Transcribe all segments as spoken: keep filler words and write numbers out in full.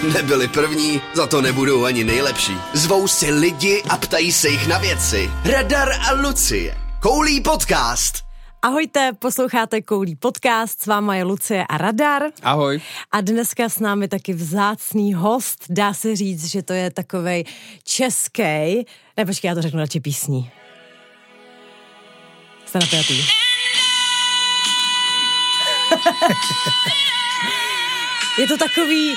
Nebyli první, za to nebudou ani nejlepší. Zvou si lidi a ptají se jich na věci. Radar a Lucie. Koulí podcast. Ahojte, posloucháte Koulí podcast, s váma je Lucie a Radar. Ahoj. A dneska s námi taky vzácný host, dá se říct, že to je takovej český, ne počkej, já to řeknu radši písní. Jste napjatý. Je to takový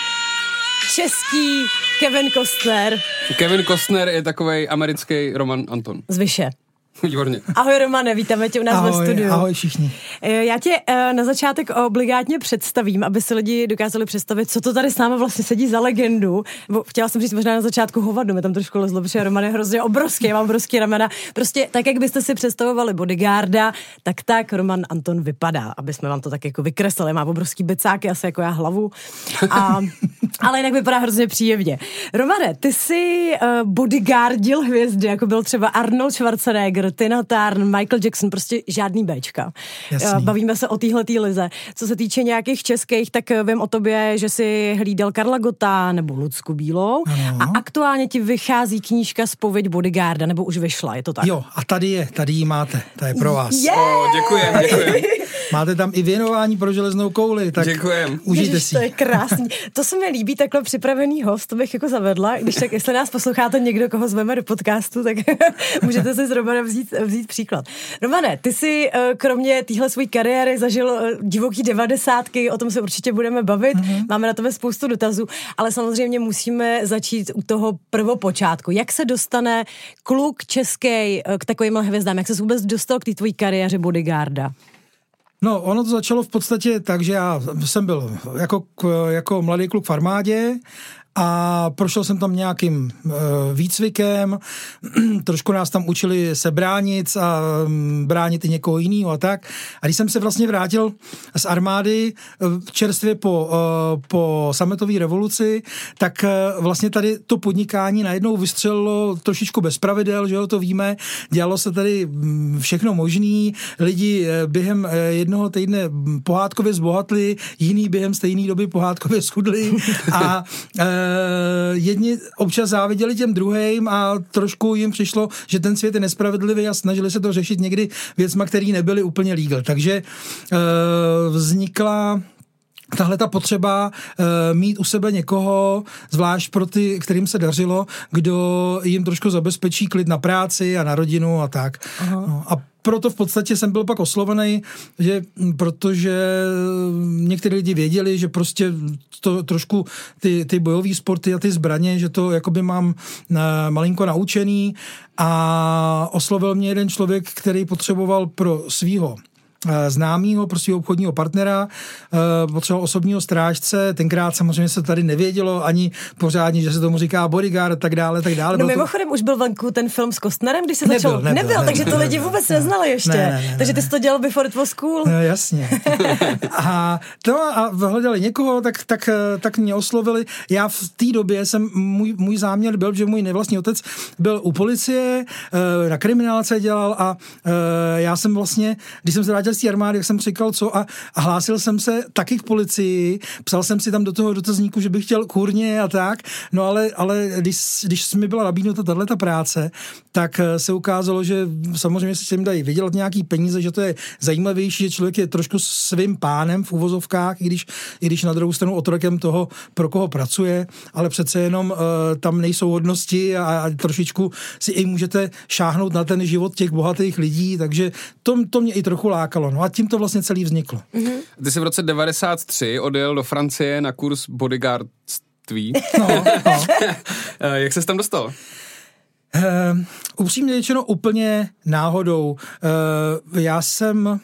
český Kevin Costner. Kevin Costner je takovej americký Roman Anton. Z Vyše. Výborně. Ahoj Romane, vítáme tě u nás ahoj, ve studiu. Ahoj všichni. Já tě na začátek obligátně představím, aby si lidi dokázali představit, co to tady s námi vlastně sedí za legendu. Chtěla jsem říct možná na začátku hovadu, mi tam trošku lezlo, protože Roman je hrozně obrovský, já mám obrovský ramena. Prostě tak, jak byste si představovali bodyguarda, tak tak Roman Anton vypadá, aby jsme vám to tak jako vykreslili. Má obrovský becáky, asi jako já hlavu. A, ale jinak vypadá hrozně příjemně. Romane, ty jsi uh, bodyguardil hvězdy, jako byl třeba Arnold Schwarzenegger, Tina Turner, Michael Jackson, prostě žádný béčka. Jasný. Bavíme se o téhletý lize. Co se týče nějakých českých, tak vím o tobě, že jsi hlídal Karla Gotta nebo Lucku Bílou. Ano. A aktuálně ti vychází knížka Zpověď bodyguarda, nebo už vyšla, je to tak? Jo, a tady je, tady ji máte, to je pro vás. Yeah! O, děkujem, děkujem. Máte tam i věnování pro železnou kouli, tak děkujem. Užijte Ježiš, si. to je krásný. To se mi líbí, takhle připravený host, to bych jako zavedla. Když tak, jestli nás posloucháte někdo, koho zveme do podcastu, tak můžete si z Romana vzít, vzít příklad. Romane, ty jsi kromě téhle své kariéry zažil divoký devadesátky, o tom se určitě budeme bavit, mm-hmm. Máme na tebe spoustu dotazů, ale samozřejmě musíme začít u toho prvopočátku. Jak se dostane kluk český k takovým hvězdám? Jak se vůbec dostal k té tvojí kariéře bodyguarda? No, ono to začalo v podstatě tak, že já jsem byl jako, jako mladý kluk v armádě a prošel jsem tam nějakým e, výcvikem, trošku nás tam učili se bránit a m, bránit i někoho jiného a tak. A když jsem se vlastně vrátil z armády čerstvě po, e, po sametové revoluci, tak e, vlastně tady to podnikání najednou vystřelilo trošičku bez pravidel, že jo, to víme, dělalo se tady všechno možný, lidi během jednoho týdne pohádkově zbohatli, jiný během stejné doby pohádkově schudli a e, jedni občas záviděli těm druhým a trošku jim přišlo, že ten svět je nespravedlivý a snažili se to řešit někdy věcma, které nebyly úplně legal. Takže e, vznikla tahle ta potřeba e, mít u sebe někoho, zvlášť pro ty, kterým se dařilo, kdo jim trošku zabezpečí klid na práci a na rodinu a tak. No, a proto v podstatě jsem byl pak oslovený, že protože někteří lidi věděli, že prostě to trošku ty, ty bojové sporty a ty zbraně, že to jakoby mám malinko naučený a oslovil mě jeden člověk, který potřeboval pro svýho známýho, prostě obchodního partnera, potřeboval osobního strážce, tenkrát samozřejmě se tady nevědělo ani pořádně, že se tomu říká bodyguard, tak dále, tak dále. No mimochodem to... už byl venku ten film s Costnerem, když se nebyl, začal... Nebyl, nebyl, nebyl, takže to nebyl, lidi nebyl, vůbec ne, neznali ještě. Ne, ne, ne, takže ty ne. jsi to dělal before it was cool. No, jasně. a, to, a hledali někoho, tak, tak, tak mě oslovili. Já v té době jsem, můj, můj záměr byl, že můj nevlastní otec byl u policie, na kriminálce dělal a já jsem vlastně, když jsem se vrátil z té armády, jak jsem říkal, co a, a hlásil jsem se taky k policii, psal jsem si tam do toho dotazníku, že bych chtěl kurně a tak, no ale, ale když, když mi byla nabídnuta tato práce, tak se ukázalo, že samozřejmě si jim dají vydělat nějaký peníze, že to je zajímavější, že člověk je trošku svým pánem v uvozovkách, i když, i když na druhou stranu otrokem toho, pro koho pracuje, ale přece jenom uh, tam nejsou hodnosti a, a trošičku si i můžete šáhnout na ten život těch bohatých lidí, takže to, to mě i trochu lákalo. No a tím to vlastně celý vzniklo. Mm-hmm. Ty jsi v roce devadesát tři odjel do Francie na kurz bodyguardství. No, no. Jak ses tam dostal? Uh, upřímně řečeno úplně náhodou. Uh, já jsem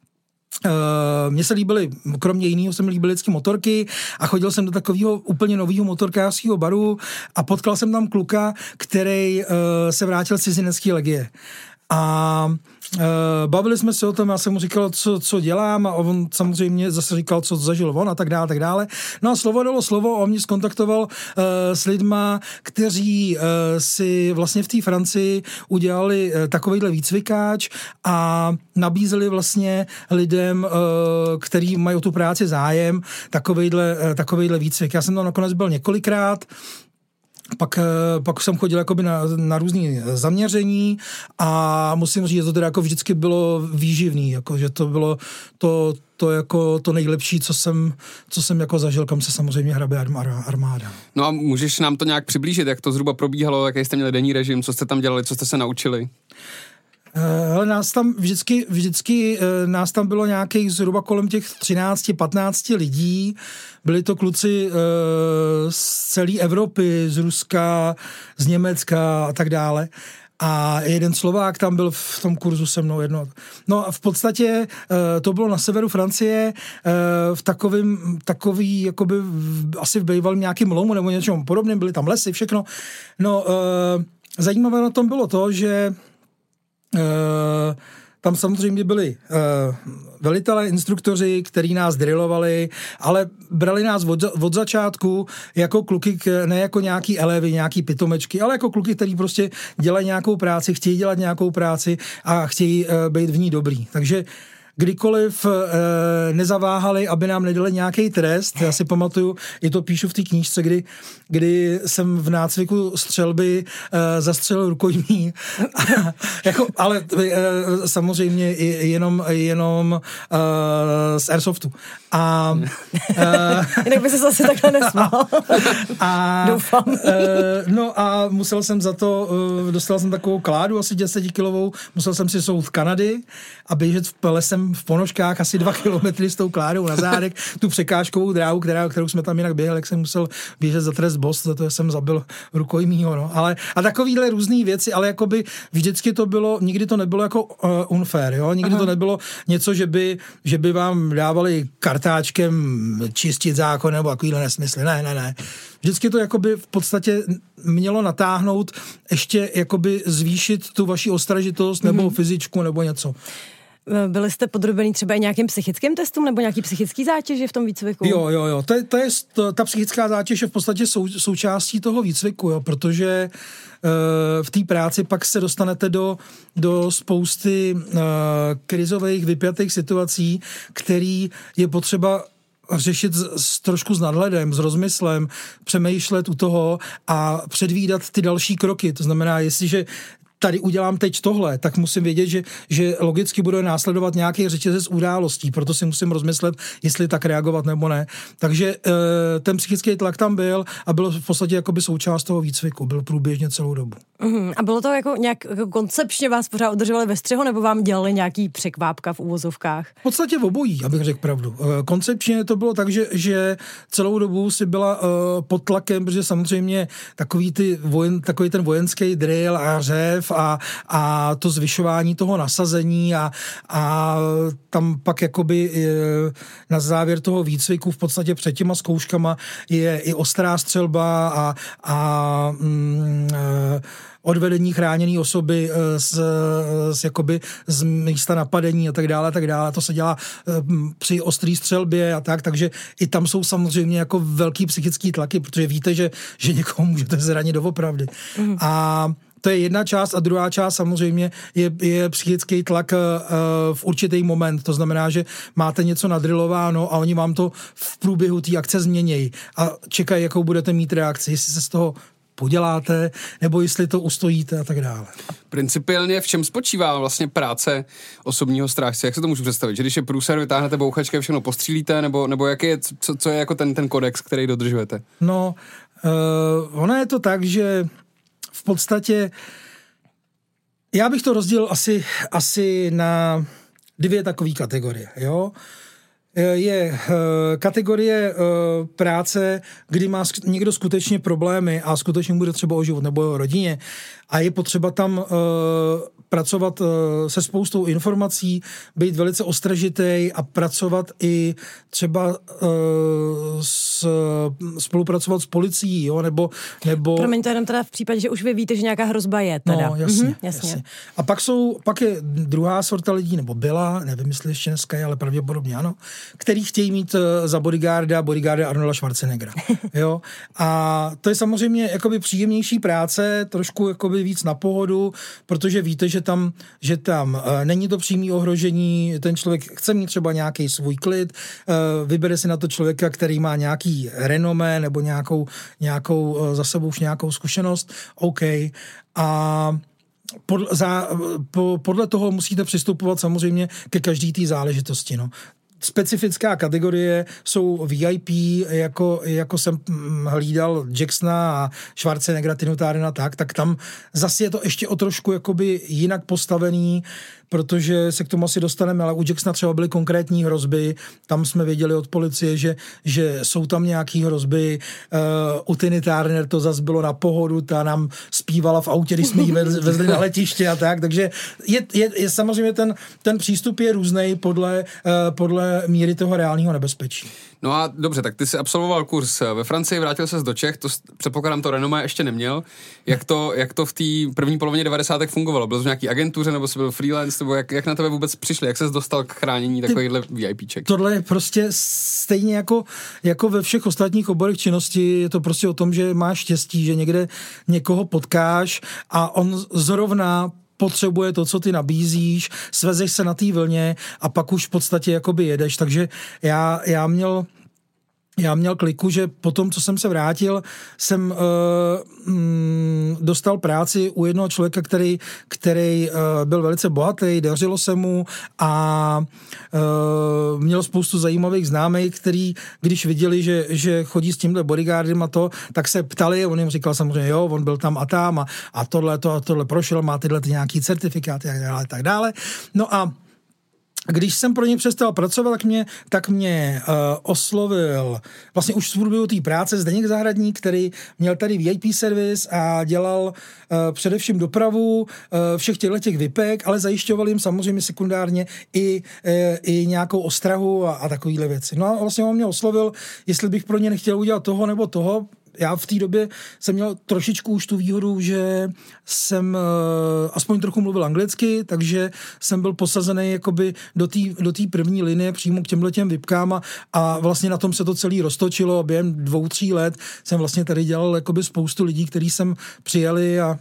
Uh, mně se líbily, kromě jiného se mi líbily vždycky motorky a chodil jsem do takového úplně nového motorkářského baru a potkal jsem tam kluka, který uh, se vrátil z cizinecké legie. A e, bavili jsme se o tom, já jsem mu říkal, co, co dělám, a on samozřejmě zase říkal, co zažil on a tak dále, tak dále. No a slovo dalo slovo, on mě skontaktoval e, s lidma, kteří e, si vlastně v té Francii udělali e, takovejhle výcvikáč a nabízeli vlastně lidem, e, který mají o tu práci zájem, takovejhle, e, takovejhle výcvik. Já jsem tam nakonec byl několikrát. Pak, pak jsem chodil jakoby na, na různý zaměření a musím říct, že to teda jako vždycky bylo výživný, jako, že to bylo to, to, jako to nejlepší, co jsem, co jsem jako zažil, kam se samozřejmě hrabe armáda. No a můžeš nám to nějak přiblížit, jak to zhruba probíhalo, jaký jste měli denní režim, co jste tam dělali, co jste se naučili? Ale nás tam vždycky, vždycky nás tam bylo nějakých zhruba kolem těch třináct patnáct lidí. Byli to kluci z celé Evropy, z Ruska, z Německa a tak dále. A jeden Slovák tam byl v tom kurzu se mnou jedno. No a v podstatě to bylo na severu Francie, v takovým, takový, jakoby asi v bývalém nějakým lomu nebo něčem podobným, byly tam lesy, všechno. No, zajímavé na tom bylo to, že Uh, tam samozřejmě byli uh, velitelé, instruktoři, kteří nás drillovali, ale brali nás od, od začátku jako kluky, ne jako nějaký elevy, nějaký pitomečky, ale jako kluky, kteří prostě dělají nějakou práci, chtějí dělat nějakou práci a chtějí uh, být v ní dobrý. Takže kdykoliv e, nezaváhali, aby nám nedali nějaký trest. Já si pamatuju, i to píšu v té knížce, kdy, kdy jsem v nácviku střelby e, zastřelil rukojmí. jako, ale e, samozřejmě jenom, jenom e, z Airsoftu. A, e, Jinak by se zase takhle nesmál. A, Doufám. E, no a musel jsem za to, e, dostal jsem takovou kládu asi desetikilovou, musel jsem si soud Kanady a běžet v lesem v ponožkách asi dva kilometry s tou kládou na zádech, tu překážkovou dráhu, která, kterou jsme tam jinak běhali, jak jsem musel běžet za trest boss, za to jsem zabil rukojmího, no. Ale, a takovýhle různý věci, ale jakoby vždycky to bylo, nikdy to nebylo jako uh, unfair, jo, nikdy Aha. to nebylo něco, že by, že by vám dávali kartáčkem čistit zákon nebo takovýhle nesmysly, ne, ne, ne. Vždycky to jakoby v podstatě mělo natáhnout, ještě jakoby zvýšit tu vaši ostražitost nebo mm-hmm. fyzičku nebo něco. Byli jste podrobený třeba i nějakým psychickým testům nebo nějaký psychický zátěži v tom výcviku? Jo, jo, jo. To je, to je, to, ta psychická zátěž je v podstatě sou, součástí toho výcviku, jo, protože uh, v té práci pak se dostanete do, do spousty uh, krizových, vypjatých situací, který je potřeba řešit s, s trošku s nadhledem, s rozmyslem, přemýšlet u toho a předvídat ty další kroky. To znamená, jestliže tady udělám teď tohle, tak musím vědět, že, že logicky bude následovat nějaký řetězec událostí, proto si musím rozmyslet, jestli tak reagovat nebo ne. Takže e, ten psychický tlak tam byl a byl v podstatě jakoby součást toho výcviku, byl průběžně celou dobu. Uhum. A bylo to jako nějak jako koncepčně vás pořád udržovali ve střehu, nebo vám dělali nějaký překvápka v úvozovkách? V podstatě v obojí, abych řekl pravdu. E, koncepčně to bylo tak, že, že celou dobu si byla e, pod tlakem, protože samozřejmě takový, ty vojen, takový ten vojenský drill a řev A, a to zvyšování toho nasazení a, a tam pak jakoby na závěr toho výcviku v podstatě před těma zkouškama je i ostrá střelba a, a mm, odvedení chráněné osoby z, z, jakoby, z místa napadení a tak dále, a tak dále. To se dělá při ostrý střelbě a tak, takže i tam jsou samozřejmě jako velký psychický tlaky, protože víte, že, že někoho můžete zranit doopravdy. Mm. A to je jedna část a druhá část samozřejmě je, je psychický tlak uh, v určitý moment. To znamená, že máte něco nadrilováno a oni vám to v průběhu té akce změnějí a čekají, jakou budete mít reakci, jestli se z toho poděláte, nebo jestli to ustojíte a tak dále. Principiálně v čem spočívá vlastně práce osobního strážce? Jak se to můžu představit? Že když je průser, vytáhnete bouchačky a všechno postřílíte, nebo, nebo jaký je, co, co je jako ten, ten kodex, který dodržujete? No, uh, ono je to tak, že v podstatě já bych to rozdělil asi, asi na dvě takové kategorie, jo. je kategorie práce, kdy má někdo skutečně problémy a skutečně bude třeba o život nebo o rodině a je potřeba tam pracovat se spoustou informací, být velice ostražitej a pracovat i třeba s, spolupracovat s policií, jo, nebo... nebo... Promiň, to jenom teda v případě, že už vy víte, že nějaká hrozba je teda. No, jasně, mhm, jasně. jasně. A pak jsou, pak je druhá sorta lidí, nebo byla, nevím, jestli ještě dneska je, ale pravděpodobně ano, který chtějí mít za bodyguarda, bodyguarda Arnolda Schwarzeneggera, jo. A to je samozřejmě jakoby příjemnější práce, trošku jakoby víc na pohodu, protože víte, že tam, že tam uh, není to přímý ohrožení, ten člověk chce mít třeba nějaký svůj klid, uh, vybere si na to člověka, který má nějaký renomé nebo nějakou, nějakou uh, za sebou už nějakou zkušenost, OK. A podle, za, po, podle toho musíte přistupovat samozřejmě ke každý té záležitosti, no. Specifická kategorie jsou V I P, jako, jako jsem hlídal Jacksona a Schwarzeneggera, Tinu Tárena, tak, tak tam zase je to ještě o trošku jakoby jinak postavený, protože se k tomu asi dostaneme, ale u Jacksona třeba byly konkrétní hrozby, tam jsme věděli od policie, že, že jsou tam nějaký hrozby, uh, u Tiny Turner to zase bylo na pohodu, ta nám zpívala v autě, když jsme ji vezli na letiště a tak, takže je, je, je samozřejmě ten, ten přístup je různej podle, uh, podle míry toho reálného nebezpečí. No a dobře, tak ty jsi absolvoval kurz ve Francii, vrátil ses do Čech, to předpokládám, to renomé ještě neměl. Jak to, jak to v té první polovině devadesátek fungovalo? Byl jsi v nějaký agentuře, nebo jsi byl freelance, nebo jak, jak na tebe vůbec přišli? Jak ses dostal k chránění takovýchhle VIPček? Tohle je prostě stejně jako, jako ve všech ostatních oborech činnosti, je to prostě o tom, že máš štěstí, že někde někoho potkáš a on zrovna potřebuje to, co ty nabízíš, svezeš se na té vlně a pak už v podstatě jakoby jedeš, takže já, já měl Já měl kliku, že po tom, co jsem se vrátil, jsem uh, mm, dostal práci u jednoho člověka, který, který uh, byl velice bohatý, dařilo se mu a uh, měl spoustu zajímavých známých, který, když viděli, že, že chodí s tímhle bodyguardem a to, tak se ptali, on jim říkal samozřejmě, jo, on byl tam a tam a, a tohle, to, a tohle prošel, má tyhle ty nějaký certifikáty a tak dále, tak dále. No a když jsem pro ně přestal pracovat, tak mě, tak mě uh, oslovil vlastně už v průběhu té práce Zdeněk Zahradník, který měl tady V I P servis a dělal uh, především dopravu uh, všech těchto těch VIPek, ale zajišťoval jim samozřejmě sekundárně i, uh, i nějakou ostrahu a, a takovýhle věci. No a vlastně on mě oslovil, jestli bych pro ně nechtěl udělat toho nebo toho. Já v té době jsem měl trošičku už tu výhodu, že jsem uh, aspoň trochu mluvil anglicky, takže jsem byl posazený jakoby do té do té první linie přímo k těmhletěm VIPkám a, a vlastně na tom se to celé roztočilo a během dvou, tří let jsem vlastně tady dělal jakoby spoustu lidí, kteří sem přijeli a,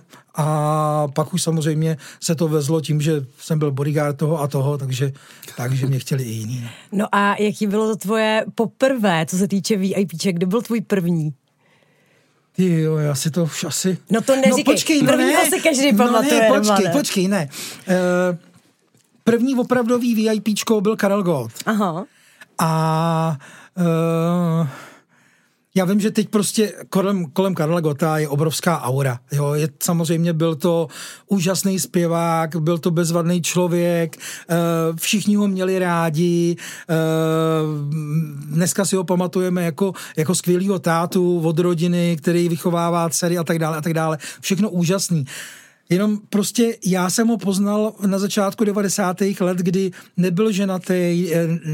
a pak už samozřejmě se to vezlo tím, že jsem byl bodyguard toho a toho, takže, takže mě chtěli i jiný. No a jaký bylo to tvoje poprvé, co se týče VIPček, kdy byl tvůj první? Ty jo, já si to už asi... No to neříkej, no, počkej, prvního no ne, si každý no pamatuje. Ne, počkej, ne? počkej, ne. Uh, první opravdový VIPčkou byl Karel Gott. Aha. A uh, já vím, že teď prostě kolem, kolem Karla Gotta je obrovská aura. Jo, je, samozřejmě byl to úžasný zpěvák, byl to bezvadný člověk, uh, všichni ho měli rádi, uh, dneska si ho pamatujeme jako, jako skvělýho tátu od rodiny, který vychovává dcery a tak dále a tak dále. Všechno úžasný. Jenom prostě já jsem ho poznal na začátku devadesátých let, kdy nebyl ženatý,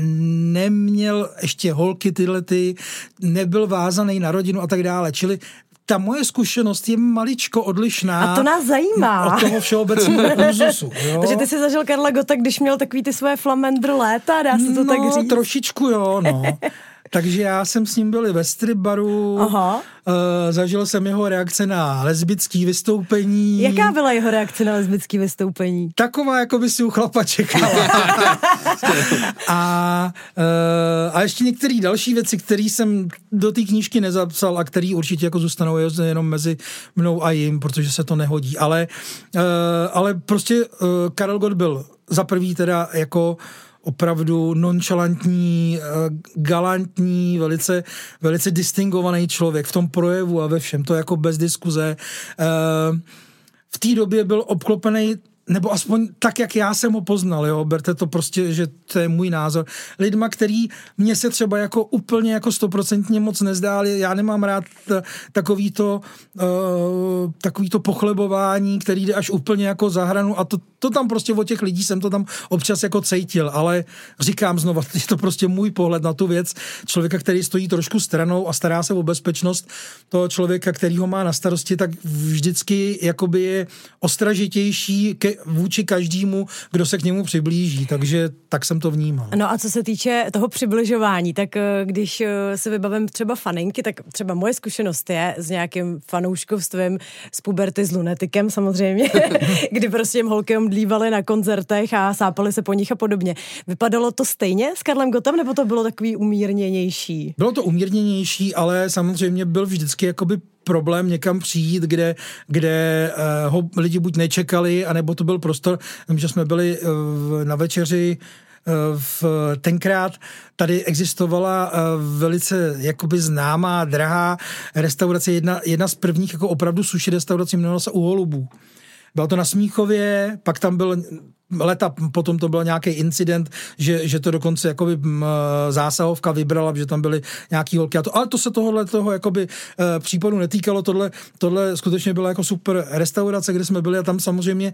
neměl ještě holky tyhle ty, nebyl vázaný na rodinu a tak dále. Čili ta moje zkušenost je maličko odlišná. A to nás zajímá. Od toho všeobecného úzusu. Takže ty jsi zažil Karla Gotta, když měl takový ty své flamendr léta, dá se to no, tak říct? Trošičku jo, no. Takže já jsem s ním byl i ve strip baru, uh, zažil jsem jeho reakce na lesbický vystoupení. Jaká byla jeho reakce na lesbický vystoupení? Taková, jako by si u chlapa čekala. a, uh, a ještě některé další věci, které jsem do té knížky nezapsal a které určitě jako zůstanou jenom mezi mnou a jim, protože se to nehodí. Ale, uh, ale prostě uh, Karel Gott byl za prvý teda jako opravdu nonchalantní, galantní, velice, velice distingovaný člověk v tom projevu a ve všem, to jako bez diskuze. V té době byl obklopený nebo aspoň tak, jak já jsem ho poznal, jo, berte to prostě, že to je můj názor, lidma, který mě se třeba jako úplně jako stoprocentně moc nezdáli, já nemám rád takový to, uh, takový to pochlebování, který jde až úplně jako za hranu a to, to tam prostě od těch lidí jsem to tam občas jako cejtil, ale říkám znova, je to prostě můj pohled na tu věc, člověka, který stojí trošku stranou a stará se o bezpečnost toho člověka, který ho má na starosti, tak vždycky jakoby je ostražitější ke, vůči každému, kdo se k němu přiblíží, takže tak jsem to vnímal. No a co se týče toho přibližování, tak když se vybavím třeba faninky, tak třeba moje zkušenost je s nějakým fanouškovstvím z puberty s lunetikem samozřejmě, kdy prostě jim holky omdlívaly na koncertech a sápaly se po nich a podobně. Vypadalo to stejně s Karlem Gottem, nebo to bylo takový umírněnější? Bylo to umírněnější, ale samozřejmě byl vždycky jakoby problém někam přijít, kde, kde uh, ho lidi buď nečekali, anebo to byl prostor, že jsme byli uh, na večeři v tenkrát tady existovala velice jakoby známá, drahá restaurace, jedna, jedna z prvních jako opravdu sushi restaurací, jmenovala se U holubů. Bylo to na Smíchově, pak tam byl leta, potom to byl nějaký incident, že, že to dokonce jakoby zásahovka vybrala, že tam byly nějaký holky a to, ale to se tohohle toho jakoby případu netýkalo, tohle, tohle skutečně byla jako super restaurace, kde jsme byli a tam samozřejmě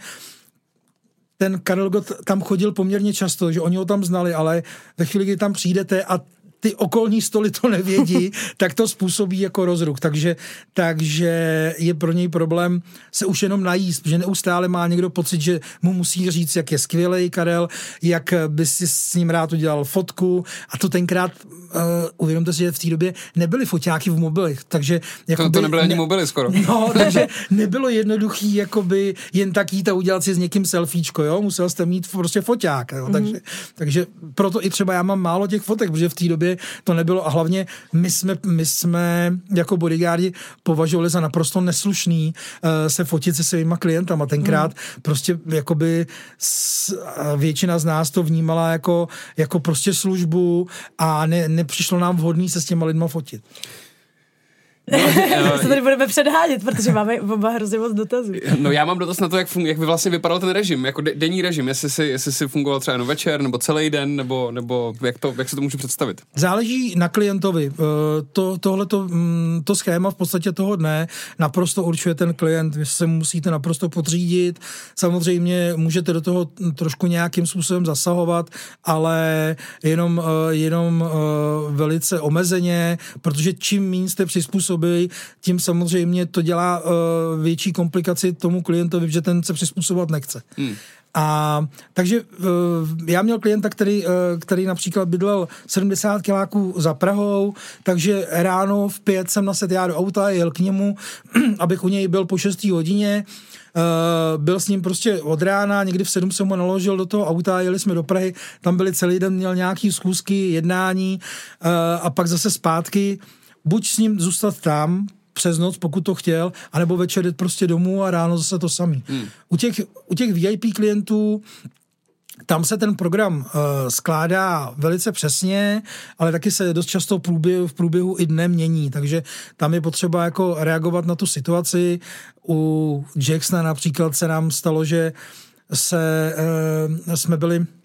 ten Karel Gott tam chodil poměrně často, že oni ho tam znali, ale ve chvíli, kdy tam přijdete a ty okolní stoly to nevědí, tak to způsobí jako rozruch. Takže, takže je pro něj problém se už jenom najíst, že neustále má někdo pocit, že mu musí říct, jak je skvělej Karel, jak by si s ním rád udělal fotku a to tenkrát uh, uvědomte si, že v té době nebyly foťáky v mobilech, takže to, to nebyly ani mobily skoro. No, takže nebylo jednoduchý jakoby jen tak jít a udělat si s někým selfiečko, jo, musel jste mít prostě foťák, jo? Mm-hmm. takže, takže proto i třeba já mám málo těch fotek, protože v té době to nebylo a hlavně my jsme, my jsme jako bodyguardi považovali za naprosto neslušný uh, se fotit se svýma klientama. Tenkrát mm. prostě jakoby s, většina z nás to vnímala jako, jako prostě službu a ne, nepřišlo nám vhodný se s těma lidma fotit. No, se tady budeme předhánět, protože máme oba hrozně moc dotazů. No já mám dotaz na to, jak, fun- jak by vlastně vypadal ten režim, jako de- denní režim, jestli si, jestli si fungoval třeba jenom večer, nebo celý den, nebo, nebo jak, to, jak se to můžu představit? Záleží na klientovi. To, tohleto, to schéma v podstatě toho dne naprosto určuje ten klient. Vy se musíte naprosto podřídit. Samozřejmě můžete do toho trošku nějakým způsobem zasahovat, ale jenom, jenom velice omezeně, protože čím méně jste přizpůsobili, tím samozřejmě to dělá uh, větší komplikaci tomu klientovi, že ten se přizpůsobovat nechce. Hmm. A takže uh, já měl klienta, který, uh, který například bydlel sedmdesát kiláků za Prahou, takže ráno v pět jsem nasedl já do auta, jel k němu, abych u něj byl po šesté hodině. Uh, byl s ním prostě od rána, někdy v sedm jsem ho naložil do toho auta, jeli jsme do Prahy, tam byli celý den, měl nějaký schůzky, jednání uh, a pak zase zpátky. Buď s ním zůstat tam přes noc, pokud to chtěl, anebo večer jít prostě domů a ráno zase to samý. Hmm. U těch, u těch V I P klientů tam se ten program uh, skládá velice přesně, ale taky se dost často v průběhu, v průběhu i dne mění, takže tam je potřeba jako reagovat na tu situaci. U Jacksona například se nám stalo, že se, uh, jsme byli uh,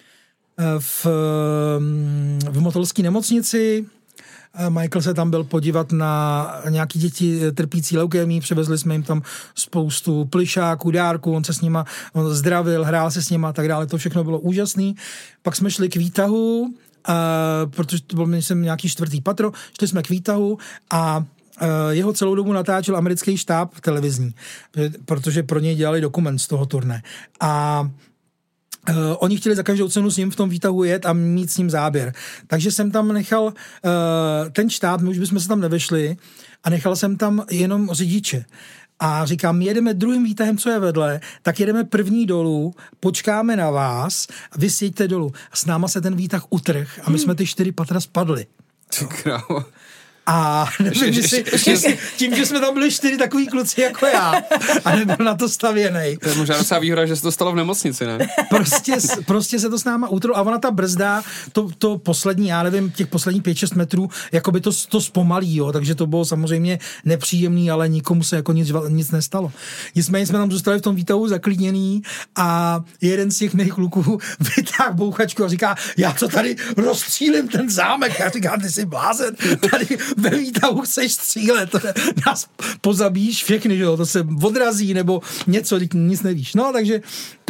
v, uh, v motolské nemocnici. Michael se tam byl podívat na nějaký děti trpící leukémii, přivezli jsme jim tam spoustu plišáků, dárků, on se s nima on zdravil, hrál se s nima a tak dále, to všechno bylo úžasný. Pak jsme šli k výtahu, uh, protože to byl myslím nějaký čtvrtý patro, šli jsme k výtahu a uh, jeho celou dobu natáčel americký štáb televizní, protože pro něj dělali dokument z toho turné. A Uh, oni chtěli za každou cenu s ním v tom výtahu jet a mít s ním záběr. Takže jsem tam nechal uh, ten štáb, my už bychom se tam nevešli, a nechal jsem tam jenom řidiče. A říkám, jedeme druhým výtahem, co je vedle, tak jedeme první dolů, počkáme na vás, vy sjeďte dolů. A s náma se ten výtah utrh a my jsme ty čtyři patra spadli. Ty krávo. A nevím, jestli, jestli tím, že jsme tam byli čtyři takový kluci jako já a nebyl na to stavěnej. To je možná docela výhoda, že se to stalo v nemocnici, ne? Prostě, prostě se to s náma utrlo a ona ta brzda, to, to poslední, já nevím, těch posledních pět šest metrů, jako by to, to zpomalí, jo, takže to bylo samozřejmě nepříjemný, ale nikomu se jako nic, nic nestalo. Nicméně jsme tam zůstali v tom výtahu zaklíněný a jeden z těch mých kluků vytáhl bouchačku a říká, já to tady rozstřílím ten zámek. Já říkám, ty jsi blázen, tady ve výtahu chceš střílet, to nás pozabíš všechny, že jo, to se odrazí nebo něco, nic nevíš. No, takže,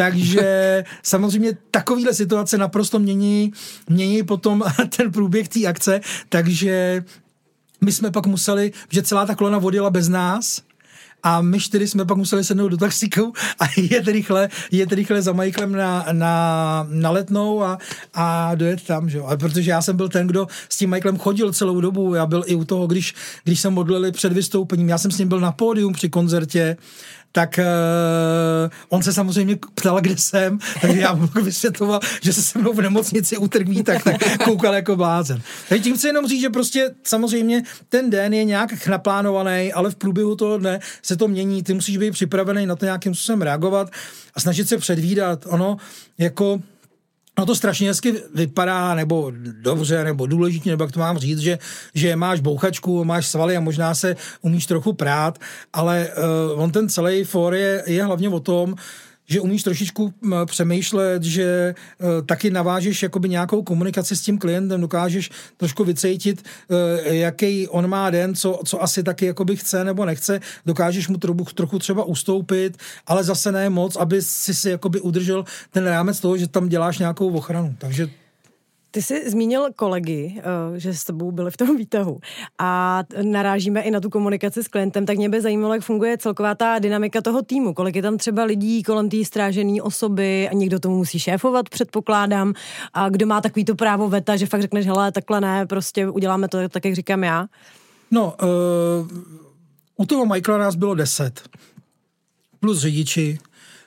takže samozřejmě takovýhle situace naprosto mění, mění potom ten průběh té akce, takže my jsme pak museli, že celá ta kolona odjela bez nás, a my čtyři jsme pak museli sednout do taxíku a jet rychle, jet rychle za Michaelem na, na, na Letnou a, a dojet tam, že jo. Protože já jsem byl ten, kdo s tím Michaelem chodil celou dobu, já byl i u toho, když, když se modlili před vystoupením, já jsem s ním byl na pódium při koncertě, tak uh, on se samozřejmě ptal, kde jsem, takže já mu vysvětloval, že se se mnou v nemocnici utrh výtah, tak koukal jako blázen. Takže tím chci jenom říct, že prostě samozřejmě ten den je nějak naplánovaný, ale v průběhu toho dne se to mění, ty musíš být připravený na to nějakým způsobem reagovat a snažit se předvídat, ono jako no to strašně hezky vypadá, nebo dobře, nebo důležitě, nebo jak to mám říct, že, že máš bouchačku, máš svaly a možná se umíš trochu prát, ale uh, on ten celý for je, je hlavně o tom, že umíš trošičku přemýšlet, že uh, taky navážeš jakoby nějakou komunikaci s tím klientem, dokážeš trošku vycítit, uh, jaký on má den, co, co asi taky jakoby chce nebo nechce, dokážeš mu trochu, trochu třeba ustoupit, ale zase ne moc, aby si si jakoby udržel ten rámec toho, že tam děláš nějakou ochranu, takže Ty jsi zmínil kolegy, že s tebou byli v tom výtahu a narážíme i na tu komunikaci s klientem, tak mě by zajímalo, jak funguje celková ta dynamika toho týmu. Kolik je tam třeba lidí kolem té strážené osoby a někdo tomu musí šéfovat, předpokládám, a kdo má takový to právo veta, že fakt řekneš, hele, takhle ne, prostě uděláme to tak, jak říkám já? No, uh, u toho Michaela nás bylo deset. Plus řidiči.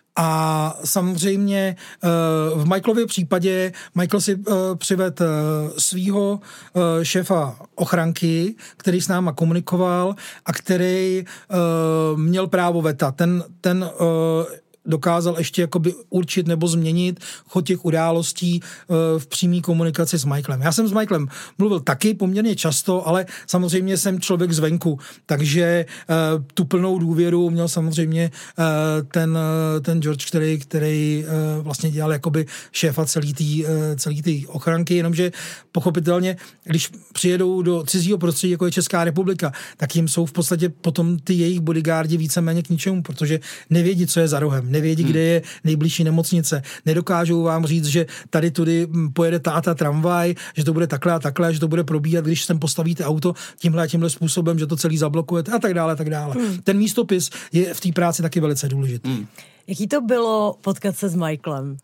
A samozřejmě v Michaelově případě Michael si přivedl svýho šéfa ochranky, který s náma komunikoval a který měl právo veta. Ten, ten dokázal ještě jakoby určit nebo změnit chod těch událostí v přímé komunikaci s Michaelem. Já jsem s Michaelem mluvil taky poměrně často, ale samozřejmě jsem člověk zvenku, takže uh, tu plnou důvěru měl samozřejmě uh, ten, uh, ten George, který, který uh, vlastně dělal jakoby šéfa celý té uh, celý té ochranky, jenomže pochopitelně, když přijedou do cizího prostředí, jako je Česká republika, tak jim jsou v podstatě potom ty jejich bodyguardi víceméně k ničemu, protože nevědí, co je za rohem, nevědí, kde je nejbližší nemocnice, nedokážou vám říct, že tady tudy pojede ta a ta tramvaj, že to bude takhle a takhle, že to bude probíhat, když sem postavíte auto tímhle a tímhle způsobem, že to celý zablokujete a tak dále, a tak dále. Hmm. Ten místopis je v té práci taky velice důležitý. Hmm. Jaký to bylo potkat se s Michaelem?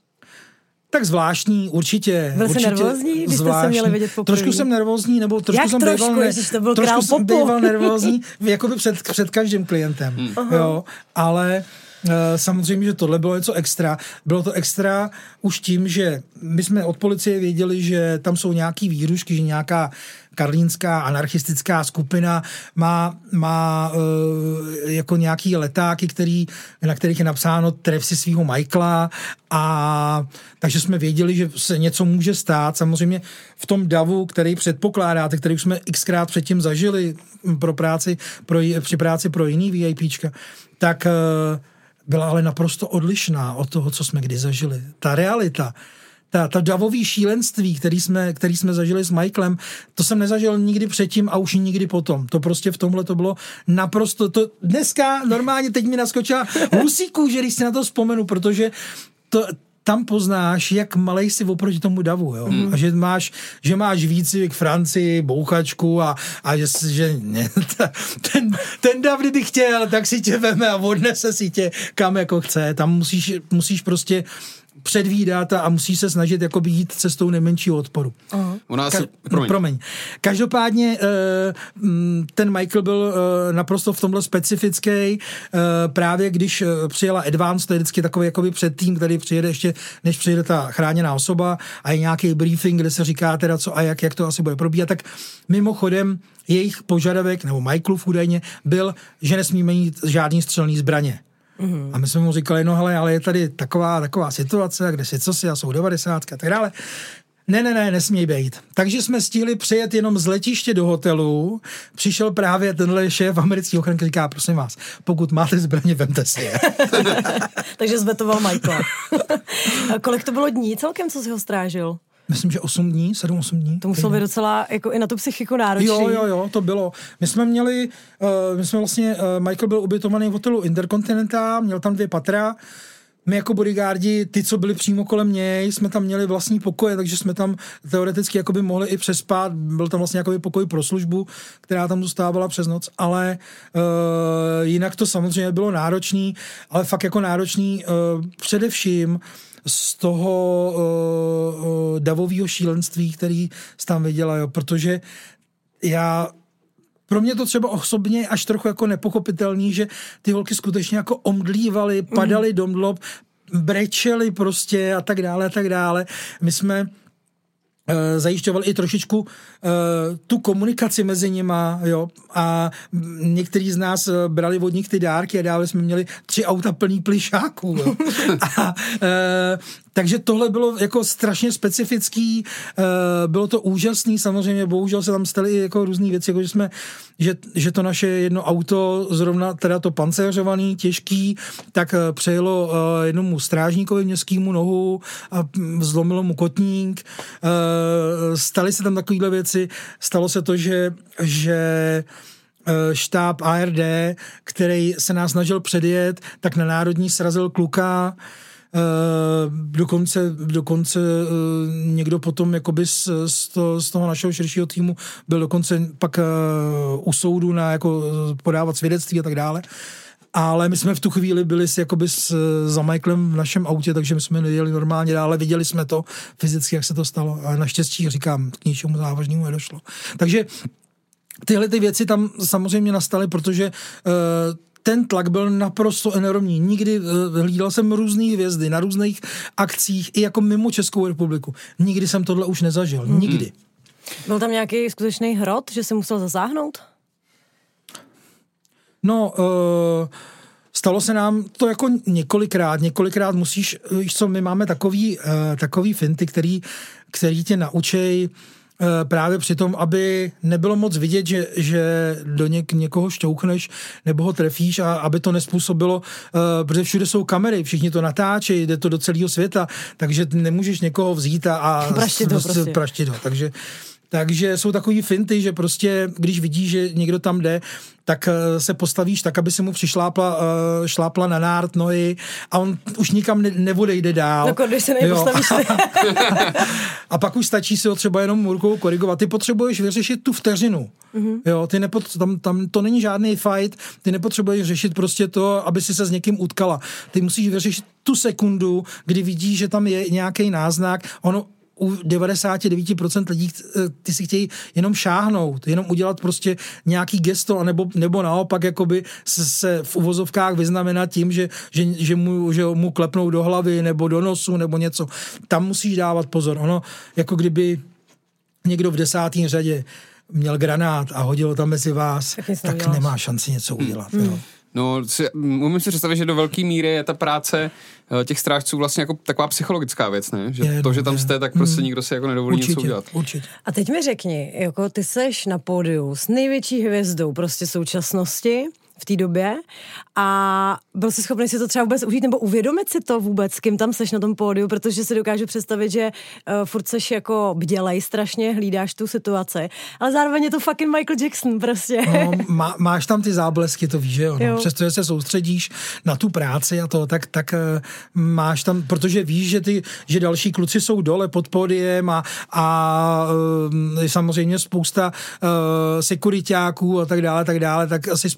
Tak zvláštní, určitě. Byl jsi nervózní, když jste se měli vidět poprvé? Trošku jsem nervózní, nebo trošku Jak jsem trošku, býval, ne, to byl trošku jsem popu. býval nervózní jakoby před, před každým klientem. Hmm. Jo, ale uh, samozřejmě, že tohle bylo něco extra. Bylo to extra už tím, že my jsme od policie věděli, že tam jsou nějaký výhrušky, že nějaká karlínská anarchistická skupina má, má uh, jako nějaký letáky, který, na kterých je napsáno tref si svýho Michaela, a takže jsme věděli, že se něco může stát. Samozřejmě v tom davu, který předpokládáte, který už jsme xkrát předtím zažili pro práci, pro, při práci pro jiný VIPčka, tak uh, byla ale naprosto odlišná od toho, co jsme kdy zažili. Ta realita, Ta, ta davový šílenství, který jsme, který jsme zažili s Michaelem, to jsem nezažil nikdy předtím a už nikdy potom. To prostě v tomhle to bylo naprosto, to dneska normálně teď mi naskočila husí kůže, když si na to vzpomenu, protože to, tam poznáš, jak malej jsi oproti tomu davu, jo? Mm. A že máš, že máš výcvik Francii, bouchačku a, a že, že ne, ta, ten, ten dav, kdyby chtěl, tak si tě veme a odnese si tě kam jako chce. Tam musíš, musíš prostě předvídat a, a musí se snažit jako jít cestou nejmenšího odporu. Uh-huh. Ona asi, Ka- promiň. promiň. Každopádně ten Michael byl naprosto v tomhle specifický, právě když přijela Advance, to je vždycky takový jakoby předtým, který přijede ještě, než přijede ta chráněná osoba a je nějaký briefing, kde se říká teda co a jak, jak to asi bude probíhat, tak mimochodem jejich požadavek, nebo Michaelův údajně, byl, že nesmíme mít žádný střelný zbraně. Mm-hmm. A my jsme mu říkali, no hele, ale je tady taková, taková situace, kde si co si a jsou devadesátky a tak dále. Ne, ne, ne, nesmí být. Takže jsme stihli přijet jenom z letiště do hotelu. Přišel právě tenhle šéf americký ochranky, říká, prosím vás, pokud máte zbraně, vemte si je. Takže zvetoval Michaela. Kolik to bylo dní celkem, co jsi ho strážil? Myslím, že osm dní, sedm, osm dní. To muselo být docela jako i na tu psychiku náročný. Jo, jo, jo, to bylo. My jsme měli, uh, my jsme vlastně, uh, Michael byl ubytovaný v hotelu Intercontinental, měl tam dvě patra. My jako bodyguardi, ty, co byli přímo kolem něj, jsme tam měli vlastní pokoje, takže jsme tam teoreticky jakoby mohli i přespat. Byl tam vlastně jakoby pokoj pro službu, která tam zůstávala přes noc, ale uh, jinak to samozřejmě bylo náročný, ale fakt jako náročný uh, především z toho uh, uh, davového šílenství, který jsi tam viděla, jo, protože já pro mě to třeba osobně až trochu jako nepochopitelný, že ty holky skutečně jako omdlívaly, padaly mm. do mdlob, brečely prostě a tak dále a tak dále. My jsme uh, zajišťovali i trošičku uh, tu komunikaci mezi nima, jo, a některý z nás uh, brali od nich ty dárky a dávali jsme měli tři auta plný plišáků, jo. a uh, takže tohle bylo jako strašně specifický, uh, bylo to úžasný, samozřejmě, bohužel se tam staly i jako různý věci, jako že jsme, že, že to naše jedno auto, zrovna teda to pancéřovaný, těžký, tak uh, přejelo uh, jednomu strážníkovi městskému nohu a zlomilo mu kotník, uh, staly se tam takovýhle věci, stalo se to, že, že štáb A R D, který se nás snažil předjet, tak na národní srazil kluka. Uh, dokonce, dokonce uh, někdo potom jakoby z, z, to, z toho našeho širšího týmu byl dokonce pak uh, u soudu na jako podávat svědectví a tak dále. Ale my jsme v tu chvíli byli si jakoby s, za Michaelem v našem autě, takže my jsme nejeli normálně dále, viděli jsme to fyzicky, jak se to stalo. A naštěstí, říkám, k ničemu závažnému nedošlo. Takže tyhle ty věci tam samozřejmě nastaly, protože uh, ten tlak byl naprosto enormní. Nikdy uh, hlídal jsem různé hvězdy na různých akcích, i jako mimo Českou republiku. Nikdy jsem tohle už nezažil. Mm-hmm. Nikdy. Byl tam nějaký skutečný hrot, že jsi musel zasáhnout? No, uh, stalo se nám to jako několikrát. Několikrát musíš, víš co, my máme takový, uh, takový finty, který, který tě naučej právě při tom, aby nebylo moc vidět, že, že do něk, někoho šťouchneš nebo ho trefíš a aby to nespůsobilo, uh, protože všude jsou kamery, všichni to natáčejí, jde to do celého světa, takže nemůžeš někoho vzít a, a praštit ho prostě. praštit ho. Takže, takže jsou takový finty, že prostě, když vidíš, že někdo tam jde, tak uh, se postavíš tak, aby si mu přišlápla uh, šlápla na nárt nohy a on už nikam ne, neodejde dál. No, když se nepostavíš ty. A pak už stačí si ho třeba jenom rukou korigovat. Ty potřebuješ vyřešit tu vteřinu. Mm-hmm. Jo, ty nepot, tam, tam to není žádný fight, ty nepotřebuješ řešit prostě to, aby si se s někým utkala. Ty musíš vyřešit tu sekundu, kdy vidíš, že tam je nějaký náznak, ono u devadesát devět procent lidí ty si chtějí jenom šáhnout, jenom udělat prostě nějaký gesto, nebo, nebo naopak jakoby se, se v uvozovkách vyznamenat tím, že, že, že, mu, že mu klepnou do hlavy nebo do nosu nebo něco. Tam musíš dávat pozor. Ono, jako kdyby někdo v desátý řadě měl granát a hodil tam mezi vás, tak, tak nemá šanci něco udělat. Mm. Jo. No, si, umím si představit, že do velké míry je ta práce těch strážců vlastně jako taková psychologická věc, ne? Že je, to, že tam jste, tak prostě mm. nikdo si jako nedovolí určitě, něco udělat. Určitě. A teď mi řekni, jako ty seš na pódiu s největší hvězdou prostě současnosti v té době a byl jsi schopný si to třeba vůbec užít nebo uvědomit si to vůbec, s kým tam seš na tom pódiu, protože si dokážu představit, že uh, furt seš jako bdělej strašně, hlídáš tu situaci, ale zároveň je to fucking Michael Jackson prostě. No, má, máš tam ty záblesky, to víš, že jo, no. jo. Přestože se soustředíš na tu práci a to, tak, tak uh, máš tam, protože víš, že, ty, že další kluci jsou dole pod pódiem a, a uh, samozřejmě spousta uh, sekuriťáků a tak dále, tak dále, tak asi spojený vysí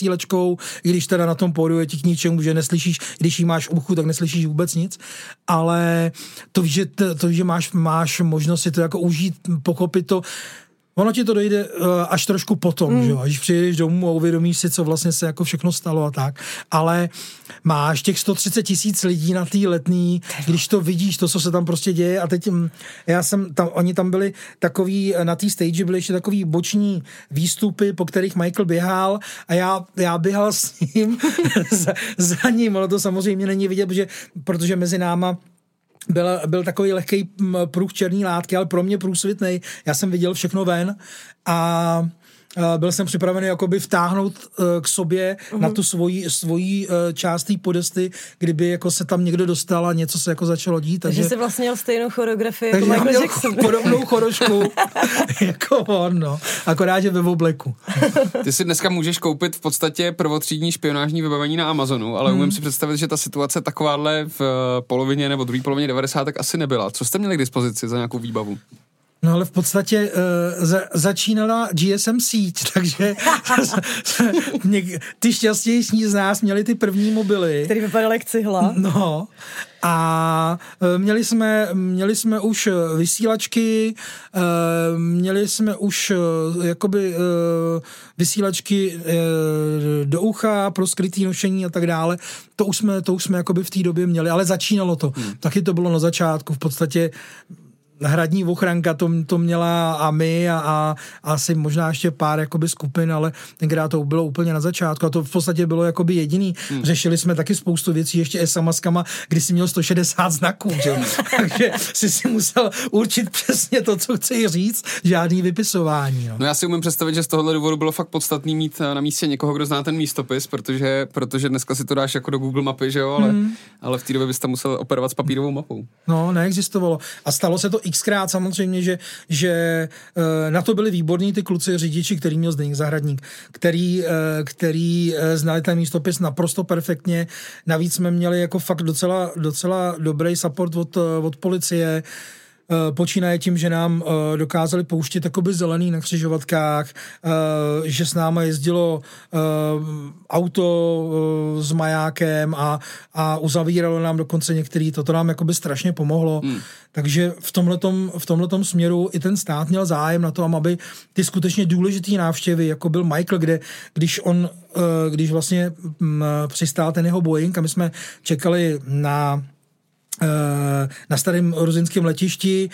vysílačkou, i když teda na tom pódiu je ti k ničemu, že neslyšíš, když jí máš v uchu, tak neslyšíš vůbec nic, ale to, že, to, že máš, máš možnost si to jako užít, pochopit to. Ono ti to dojde uh, až trošku potom, mm. že jo, až přijdeš domů a uvědomíš si, co vlastně se jako všechno stalo a tak, ale máš těch sto třicet tisíc lidí na té Letný, když to vidíš, to, co se tam prostě děje a teď já jsem tam, oni tam byli takový, na té stage byly ještě takový boční výstupy, po kterých Michael běhal a já, já běhal s ním za, za ním, ono to samozřejmě není vidět, protože, protože mezi náma Byl, byl takový lehký pruh černý látky, ale pro mě průsvitnej. Já jsem viděl všechno ven a byl jsem připravený jakoby vtáhnout k sobě mm-hmm. na tu svoji, svoji část té podesty, kdyby jako se tam někdo dostal a něco se jako začalo dít. Takže, takže jsi vlastně měl stejnou choreografii jako Michael Jackson. Podobnou chorošku jako on, no. Akorát, že ve obleku. Ty si dneska můžeš koupit v podstatě prvotřídní špionážní vybavení na Amazonu, ale mm. umím si představit, že ta situace takováhle v polovině nebo druhé polovině devadesátek asi nebyla. Co jste měli k dispozici za nějakou výbavu? No ale v podstatě uh, za, začínala G S M síť, takže ty šťastnější z nás měli ty první mobily. Který vypadaly jak cihla. No a uh, měli jsme, měli jsme už vysílačky, uh, měli jsme už uh, jakoby uh, vysílačky uh, do ucha pro skrytý nošení a tak dále. To už jsme, to už jsme jakoby v té době měli, ale začínalo to. Hmm. Taky to bylo na začátku, v podstatě hradní ochranka to, to měla a my a, a asi možná ještě pár jakoby skupin, ale tenkrát to bylo úplně na začátku a to v podstatě bylo jakoby jediný. Hmm. Řešili jsme taky spoustu věcí ještě es em eskama, kdy jsi měl sto šedesát znaků, že? Takže jsi si musel určit přesně to, co chci říct, žádný vypisování. No. no já si umím představit, že z tohohle důvodu bylo fakt podstatný mít na místě někoho, kdo zná ten místopis, protože, protože dneska si to dáš jako do Google mapy, že jo, ale, hmm. ale v té době bys tam musel operovat s papírovou mapou. No, neexistovalo. A stalo se to xkrát samozřejmě, že, že na to byli výborní ty kluci řidiči, který měl Zdeněk Zahradník, který, který znali ten místopis naprosto perfektně. Navíc jsme měli jako fakt docela, docela dobrý support od, od policie. Počínaje tím, že nám uh, dokázali pouštět jakoby zelený na křižovatkách, uh, že s náma jezdilo uh, auto uh, s majákem a, a uzavíralo nám dokonce některý, toto nám jakoby strašně pomohlo. Hmm. Takže v tomhletom, v tomhletom směru i ten stát měl zájem na tom, aby ty skutečně důležitý návštěvy, jako byl Michael, kde když on, uh, když vlastně um, přistál ten jeho Boeing a my jsme čekali na na starém ruzinském letišti,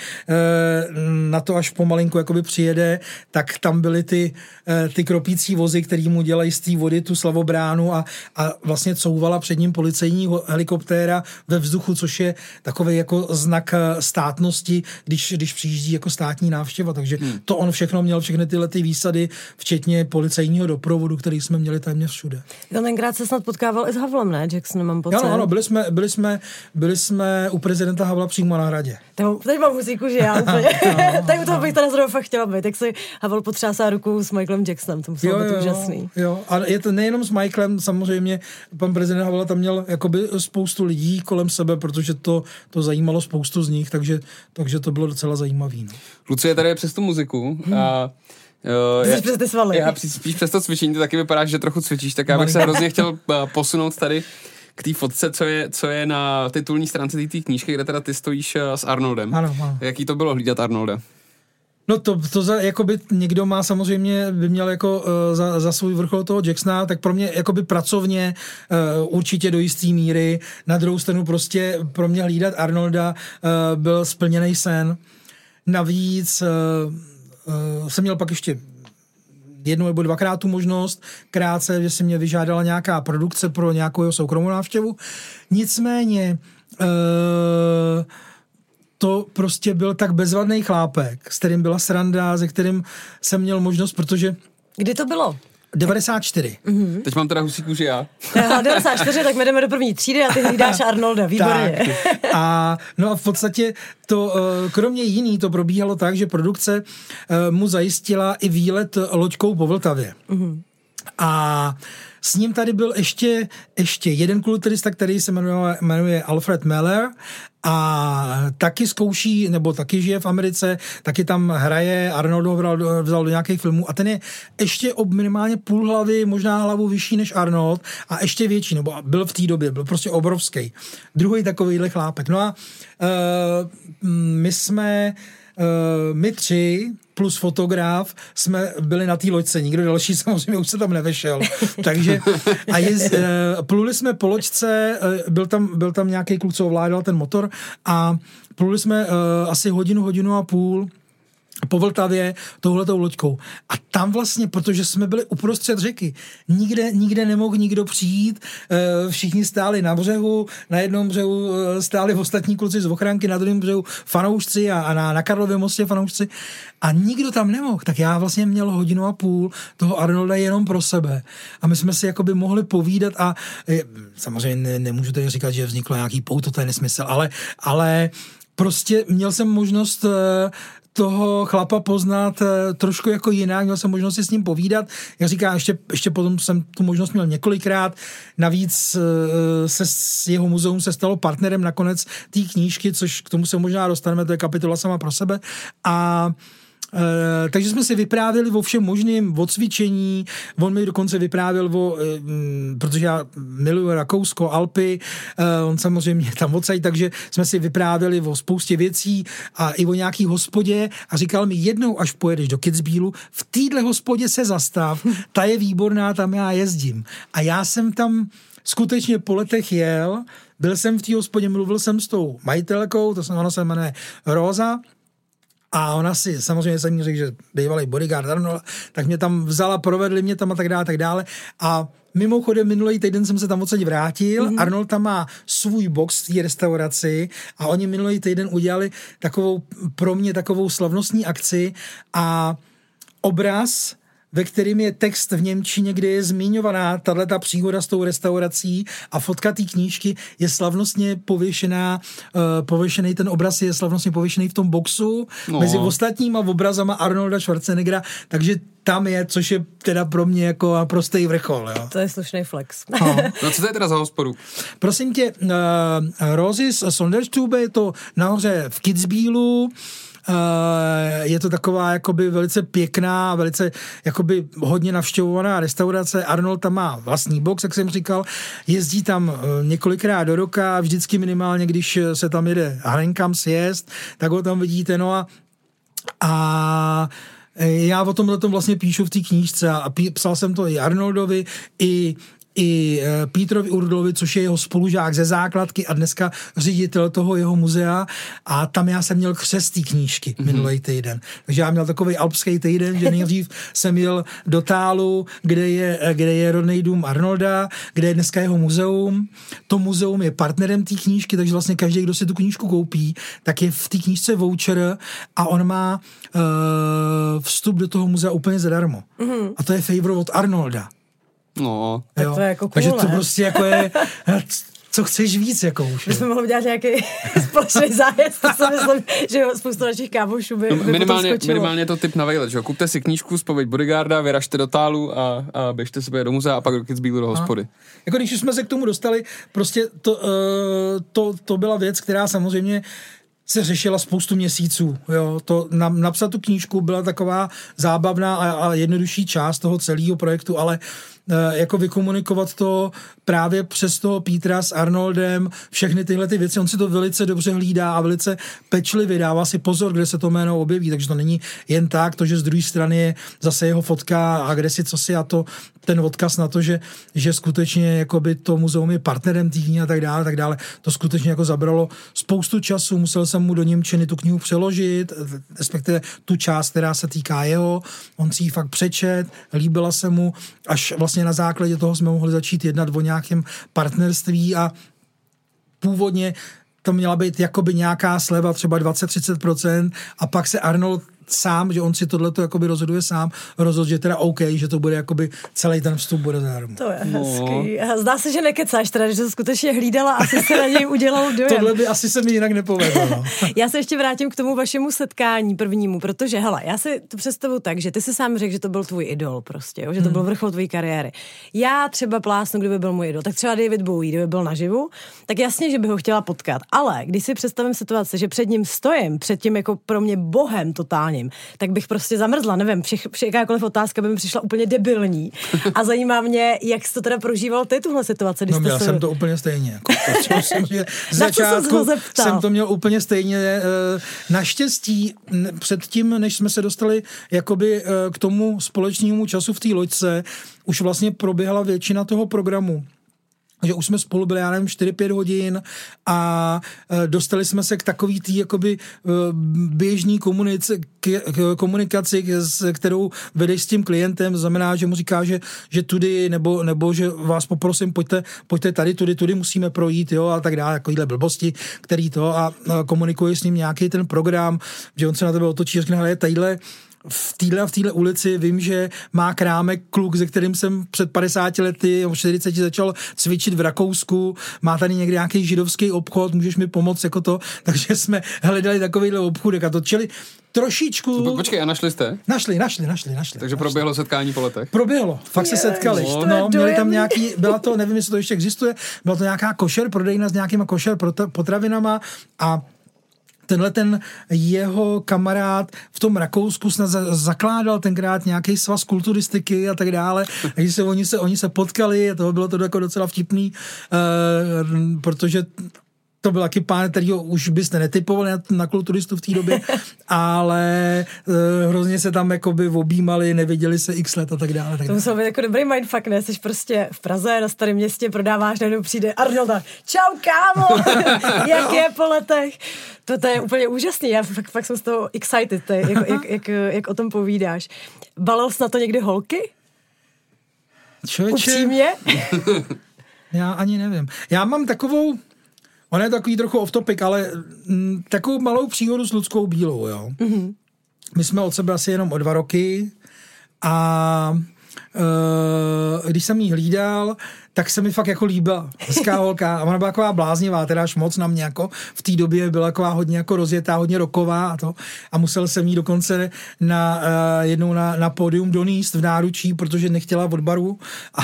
na to až pomalinku jakoby přijede, tak tam byly ty, ty kropící vozy, který mu dělají z té vody tu slavobránu a, a vlastně couvala před ním policejní helikoptéra ve vzduchu, což je takový jako znak státnosti, když, když přijíždí jako státní návštěva, takže hmm. to on všechno měl, všechny tyhle ty výsady, včetně policejního doprovodu, který jsme měli téměř všude. Tenkrát se snad potkával i s Havlem, ne? Jackson, mám pocit. Ano, ano, byli jsme, byli jsme, byli jsme u prezidenta Havla přímo na hradě. Teď mám husíku, že já úplně. Tak u toho bych teda zrovna fakt chtěla být. Tak si Havel potřásá ruku s Michaelem Jacksonem, to muselo být úžasný. Jo, a je to nejenom s Michaelem, samozřejmě pan prezident Havel tam měl jakoby spoustu lidí kolem sebe, protože to, to zajímalo spoustu z nich, takže, takže to bylo docela zajímavý. No. Lucie tady je přes tu muziku hmm. a Uh, já, přes ty svaly. Já spíš přes to cvičení, to taky vypadá, že trochu cvičíš, tak já bych se hrozně chtěl uh, posunout tady k té fotce, co je, co je na titulní stránce té knížky, kde teda ty stojíš uh, s Arnoldem. Ano, ano. Jaký to bylo hlídat Arnolda? No to, to za, jakoby někdo má samozřejmě, by měl jako uh, za, za svůj vrchol toho Jacksona, tak pro mě jakoby pracovně uh, určitě do jistý míry. Na druhou stranu prostě pro mě hlídat Arnolda uh, byl splněný sen. Navíc uh, uh, jsem měl pak ještě jednou nebo dvakrát tu možnost, krátce, že si mě vyžádala nějaká produkce pro nějakou jeho soukromou návštěvu. Nicméně uh, to prostě byl tak bezvadný chlápek, s kterým byla sranda, se kterým jsem měl možnost, protože... Kdy to bylo? devadesát čtyři. Mm-hmm. Teď mám teda husí kůži já. devadesát čtyři, tak my jdeme do první třídy a ty hlídáš Arnolda, výborně. A no a v podstatě to, kromě jiný, to probíhalo tak, že produkce mu zajistila i výlet loďkou po Vltavě. Mm-hmm. A s ním tady byl ještě, ještě jeden kulturista, který se jmenuje, jmenuje Alfred Meller a taky zkouší, nebo taky žije v Americe, taky tam hraje, Arnold ho vzal, vzal do nějakých filmů a ten je ještě o minimálně půl hlavy, možná hlavu vyšší než Arnold a ještě větší, nebo byl v té době, byl prostě obrovský. Druhý takovýhle chlápek. No a uh, my jsme Uh, my tři plus fotograf jsme byli na té loďce, nikdo další samozřejmě už se tam nevešel. Takže a je, uh, pluli jsme po loďce, uh, byl tam, byl tam nějaký kluk, co ovládal ten motor a pluli jsme uh, asi hodinu, hodinu a půl po Vltavě touhletou loďkou. A tam vlastně, protože jsme byli uprostřed řeky, nikde, nikde nemohl nikdo přijít, všichni stáli na břehu, na jednom břehu stáli ostatní kluci z ochranky, na druhém břehu fanoušci a, a na, na Karlově mostě fanoušci a nikdo tam nemohl. Tak já vlastně měl hodinu a půl toho Arnolda jenom pro sebe. A my jsme si jakoby mohli povídat a samozřejmě ne, nemůžu tady říkat, že vzniklo nějaký pouto, to je nesmysl, ale, ale prostě měl jsem možnost toho chlapa poznat trošku jako jinak, měl jsem možnost si s ním povídat. Jak říkám, ještě, ještě potom jsem tu možnost měl několikrát. Navíc se s jeho muzeum se stalo partnerem nakonec té knížky, což k tomu se možná dostaneme, to je kapitola sama pro sebe. A Uh, takže jsme si vyprávěli o všem možným, o cvičení, on mi dokonce vyprávěl o, uh, protože já miluji Rakousko, Alpy, uh, on samozřejmě tam odsaď, takže jsme si vyprávěli o spoustě věcí a i o nějaký hospodě a říkal mi jednou, až pojedeš do Kitzbühelu, v téhle hospodě se zastav, ta je výborná, tam já jezdím. A já jsem tam skutečně po letech jel, byl jsem v té hospodě, mluvil jsem s tou majitelkou, to se, ona se jmenuje Rosa. A ona si, samozřejmě jsem mi řekl, že bývalý bodyguard Arnold, tak mě tam vzala, provedli mě tam a tak dále, tak dále. A mimochodem minulý týden jsem se tam odsaď vrátil, mm-hmm. Arnold tam má svůj box v té restauraci a oni minulý týden udělali takovou, pro mě takovou slavnostní akci a obraz, ve kterým je text v němčině, kde je zmiňovaná tato příhoda s tou restaurací a fotka té knížky je slavnostně pověšená, uh, pověšený ten obraz je slavnostně pověšený v tom boxu no. Mezi ostatníma obrazama Arnolda Schwarzeneggera, takže tam je, což je teda pro mě jako prostý vrchol. Jo. To je slušný flex. No. No co to je teda za hospodu? Prosím tě, uh, Rosis Sonderstube, je to nahoře v Kitzbühelu. Uh, je to taková jakoby velice pěkná, velice jakoby hodně navštěvovaná restaurace. Arnold tam má vlastní box, jak jsem říkal, jezdí tam uh, několikrát do roka, vždycky minimálně, když se tam jede hrenkam sjest, tak ho tam vidíte, no a a já o tomhle tom vlastně píšu v té knížce a pí, psal jsem to i Arnoldovi, i i Petrovi Urdlovi, což je jeho spolužák ze základky a dneska ředitel toho jeho muzea a tam já jsem měl křest té knížky mm-hmm. minulý týden. Takže já měl takový alpský týden, že nejdřív jsem jel do Tálu, kde je, kde je rodný dům Arnolda, kde je dneska jeho muzeum. To muzeum je partnerem té knížky, takže vlastně každý, kdo si tu knížku koupí, tak je v té knížce voucher a on má uh, vstup do toho muzea úplně zadarmo. Mm-hmm. A to je favor od Arnolda. No, tak to je jako cool, takže to ne? Prostě jako je, co chceš víc, jako už. My jsme mohli udělat nějaký společný zájezd, to si myslím, že spoustu našich kámošů by, by minimálně, minimálně to tip na vejlet, že jo, kupte si knížku, Zpověď bodyguarda, vyražte do Tálu a, a běžte se do muzea a pak do Kitzbühelu do hospody. Aha. Jako když jsme se k tomu dostali, prostě to, uh, to, to byla věc, která samozřejmě se řešila spoustu měsíců. Jo. To, na, napsat tu knížku byla taková zábavná a, a jednodušší část toho celého projektu, ale e, jako vykomunikovat to právě přes toho Petra s Arnoldem, všechny tyhle ty věci, on si to velice dobře hlídá a velice pečlivě dává si pozor, kde se to jméno objeví, takže to není jen tak, to, že z druhé strany je zase jeho fotka a kde si co si a to ten odkaz na to, že, že skutečně jakoby to muzeum je partnerem té knihy a tak dále, tak dále, to skutečně jako zabralo spoustu času, musel jsem mu do němčiny tu knihu přeložit, respektive tu část, která se týká jeho, on si ji fakt přečet, líbila se mu, až vlastně na základě toho jsme mohli začít jednat o nějakém partnerství a původně to měla být jakoby nějaká sleva, třeba dvacet až třicet procent a pak se Arnold sám, že on si tohleto jakoby rozhoduje sám, rozhodl, že teda OK, že to bude jakoby celý ten vstup bude zadarmo. To je hezký. No. Zdá se, že nekecáš teda, že to skutečně hlídala, asi se na něj udělal dojem. Tohle by asi se mi jinak nepovedlo. No. Já se ještě vrátím k tomu vašemu setkání prvnímu, protože hele, já si to představuji tak, že ty si sám řekl, že to byl tvůj idol prostě, jo? Že to byl vrchol tvojí kariéry. Já třeba plásnu, kdyby byl můj idol, tak třeba David Bowie, kdyby byl naživu, tak jasně, že bych ho chtěla potkat. Ale když si představím situaci, že před ním stojím, před tím jako pro mě bohem totálním, tak bych prostě zamrzla, nevím, všech, všech, jakákoliv otázka by mi přišla úplně debilní. A zajímá mě, jak jsi to teda prožíval ty tuhle situaci. No měl se... jsem to úplně stejně. Jako, to, jsem, že z začátku jsem to měl úplně stejně. Naštěstí předtím, než jsme se dostali jakoby k tomu společnému času v té loďce, už vlastně proběhla většina toho programu. Že už jsme spolu byli, já nevím, čtyři pět hodin a dostali jsme se k takový tý jakoby běžný komunici, komunikaci, kterou vedeš s tím klientem, znamená, že mu říká, že, že tudy, nebo, nebo že vás poprosím, pojďte, pojďte tady, tudy, tudy musíme projít, jo, a tak dále, takovýhle blbosti, který to a komunikuje s ním nějaký ten program, že on se na tebe otočí a řekne, hele, tadyhle v téhle v téhle ulici vím, že má krámek kluk, se kterým jsem před padesáti lety, o čtyřiceti začal cvičit v Rakousku, má tady někde nějaký židovský obchod, můžeš mi pomoct jako to, takže jsme hledali takovýhle obchůdek a to, čili trošičku... Po, počkej, a našli jste? Našli, našli, našli, našli. Takže našli. Proběhlo setkání po letech? Proběhlo, fakt se setkali. Ježiš, no, měli tam nějaký, byla to, nevím, jestli to ještě existuje, byla to nějaká košer, prodejna s nějakýma košer potravinama a tenhle ten jeho kamarád v tom Rakousku snad zakládal tenkrát nějaký svaz kulturistiky a tak dále, takže se oni se, oni se potkali a to bylo to jako docela vtipný, uh, protože to byl taky pán, kterýho už byste netypovali na, na kulturistu v té době, ale uh, hrozně se tam jakoby objímali, neviděli se x let a tak dále. Tak to musel být jako dobrý mindfuck, ne? Jsi prostě v Praze, na Starém Městě, prodáváš, najednou přijde Arnolda. Čau, kámo! Jak je po letech? To, to je úplně úžasný, já fakt, fakt jsem z toho excited, to je, jak, jak, jak, jak o tom povídáš. Balil jsi na to někdy holky? Člověče, upřímně? Já ani nevím. Já mám takovou, ona je takový trochu off topic, ale m, takovou malou příhodu s Ludskou Bílou, jo. Mm-hmm. My jsme od sebe asi jenom o dva roky a uh, když jsem jí hlídal, tak se mi fakt jako líbila. Hezká holka. A ona byla taková bláznivá, teda až moc na mě jako. V té době byla taková hodně jako rozjetá, hodně rocková a to. A musel jsem jí dokonce na, uh, jednou na, na pódium donést v náručí, protože nechtěla od baru. A,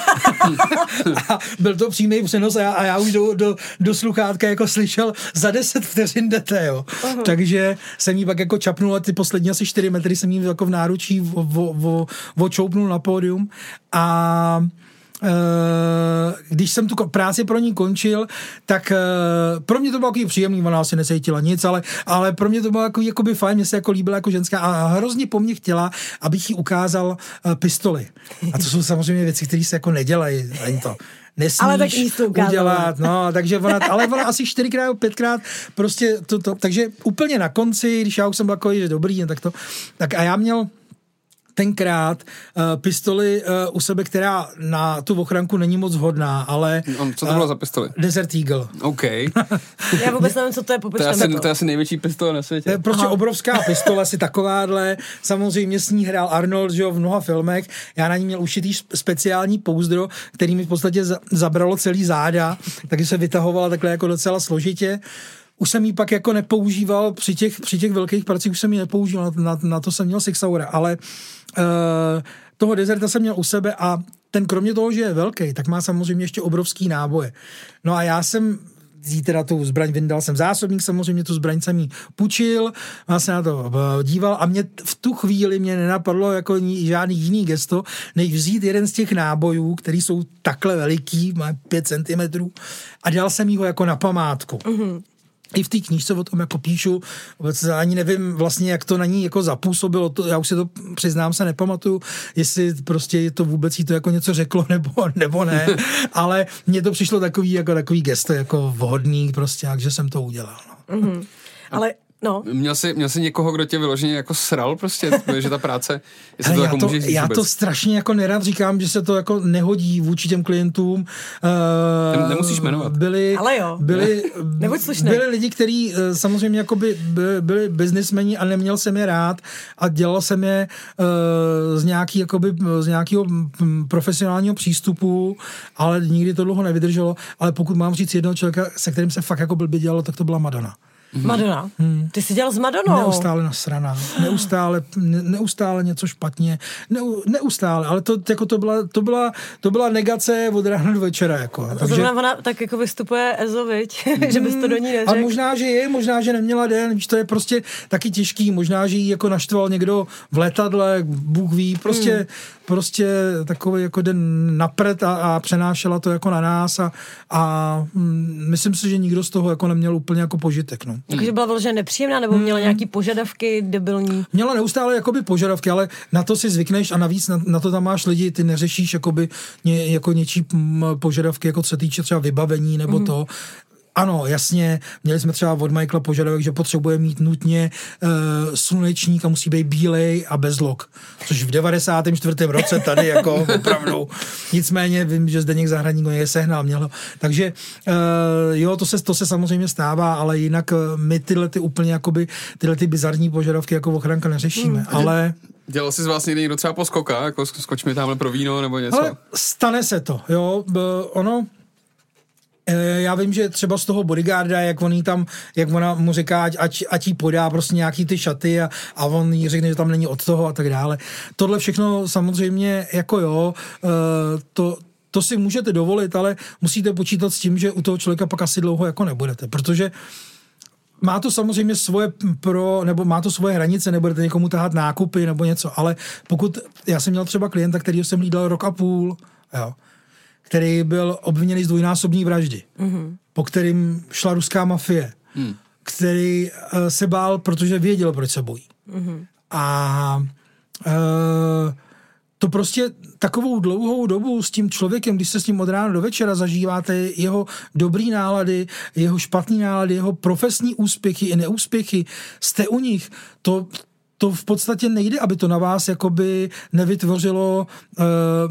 a byl to přímý přenos a já, a já už do, do, do sluchátka jako slyšel za deset vteřin jdete, jo. Uh-huh. Takže jsem jí pak jako čapnul a ty poslední asi čtyři metry jsem jí jako v náručí očoupnul na pódium a když jsem tu práci pro ní končil, tak pro mě to bylo takový příjemný, ona asi necítila nic, ale, ale pro mě to bylo jako, jakoby fajn, mě se jako líbila jako ženská a hrozně po mně chtěla, abych jí ukázal pistoli. A to jsou samozřejmě věci, které se jako nedělají, ani to nesmíš ale tak udělat, no, takže ona, ale ona asi čtyřikrát, pětkrát prostě to, to, takže úplně na konci, když já už jsem byl takový, že dobrý, tak to, tak a já měl tenkrát uh, pistoli uh, u sebe, která na tu ochranku není moc vhodná, ale... Co to bylo uh, za pistoli? Desert Eagle. OK. Já vůbec nevím, co to je, popište to. To je asi největší pistole na světě. To je prostě Aha. obrovská pistole, asi takováhle. Samozřejmě s ní hrál Arnold, že jo, v mnoha filmech. Já na ní měl ušitý speciální pouzdro, který mi v podstatě zabralo celý záda, takže se vytahovala takhle jako docela složitě. Už jsem ji pak jako nepoužíval při těch, při těch velkých pracích, už jsem ji nepoužíval, na, na to jsem měl Sig Sauera, ale uh, toho Deserta jsem měl u sebe a ten kromě toho, že je velký, tak má samozřejmě ještě obrovský náboje. No a já jsem jí teda tu zbraň vyndal jsem zásobník, samozřejmě tu zbraň jsem jí půjčil, já se na to díval a mě v tu chvíli mě nenapadlo jako žádný jiný gesto, než vzít jeden z těch nábojů, který jsou takhle veliký, má pět centimetrů a dal jsem jí ho jako na památku. Mm-hmm. I v té knížce o tom jako píšu, ani nevím vlastně, jak to na ní jako zapůsobilo, to, já už si to přiznám, se nepamatuju, jestli prostě to vůbec jí to jako něco řeklo, nebo, nebo ne, ale mně to přišlo takový, jako takový gesto, jako vhodný prostě, takže jsem to udělal. No. Mm-hmm. Ale No. Měl jsi, měl jsi někoho, kdo tě vyloženě jako sral prostě, že ta práce, jestli Hele, to já jako to, můžeš říct já vůbec. to strašně jako nerad říkám, že se to jako nehodí vůči těm klientům. Uh, Nemusíš jmenovat. Byli, Ale jo. byli, Nebuď slušnej. byli lidi, kteří samozřejmě jako by byli, byli biznismeni a neměl jsem je rád a dělal jsem je uh, z, nějaký, jakoby, z nějakého profesionálního přístupu, ale nikdy to dlouho nevydrželo. Ale pokud mám říct jednoho člověka, se kterým se fakt jako blbě dělalo, tak to byla Madonna. Madonna. Hmm. Ty jsi dělal s Madonou. Neustále nasraná, neustále, ne, neustále něco špatně, ne, neustále, ale to, jako to, byla, to, byla, to byla negace od rána do večera. Jako. To znamená, ona tak jako vystupuje Ezo, viď? Že bys to do ní neřekl. A možná, že je, možná, že neměla den, víš, to je prostě taky těžký, možná, že jí jako naštval někdo v letadle, Bůh ví, prostě, hmm. prostě takový jako den napřed a, a přenášela to jako na nás a, a mm, myslím si, že nikdo z toho jako neměl úplně jako požitek, no. Takže byla vyloženě nepříjemná, nebo měla nějaký požadavky debilní? Měla neustále jakoby požadavky, ale na to si zvykneš a navíc na, na to tam máš lidi, ty neřešíš jakoby ně, jako něčí požadavky, jako co se týče třeba vybavení nebo mm. to. Ano, jasně, měli jsme třeba od Michaela požadavek, že potřebuje mít nutně uh, slunečník a musí být bílej a bez lok. Což v devadesátém čtvrtém roce tady jako opravdu. Nicméně vím, že Zdeněk Zahradník je sehnal, měl. Takže uh, jo, to se, to se samozřejmě stává, ale jinak uh, my tyhle ty úplně jakoby, tyhle ty bizarní požadavky jako ochranka neřešíme, hmm. ale... Dělal jsi z vás někdy někdo třeba po skoka, jako skoč mi tamhle pro víno nebo něco? Ale stane se to, jo, B, ono... Já vím, že třeba z toho bodyguarda, jak on jí tam, jak ona mu říká, ať, ať jí podá prostě nějaký ty šaty a, a on jí řekne, že tam není od toho a tak dále. Tohle všechno samozřejmě jako jo, to, to si můžete dovolit, ale musíte počítat s tím, že u toho člověka pak asi dlouho jako nebudete, protože má to samozřejmě svoje pro, nebo má to svoje hranice, nebudete někomu tahat nákupy nebo něco, ale pokud, já jsem měl třeba klienta, kterýho jsem hlídal rok a půl, jo, který byl obviněný z dvojnásobní vraždy, mm-hmm. po kterým šla ruská mafie, mm. který uh, se bál, protože věděl, proč se bojí. Mm-hmm. A uh, to prostě takovou dlouhou dobu s tím člověkem, když se s ním od rána do večera zažíváte jeho dobrý nálady, jeho špatný nálady, jeho profesní úspěchy i neúspěchy, jste u nich, to to v podstatě nejde, aby to na vás jakoby nevytvořilo uh,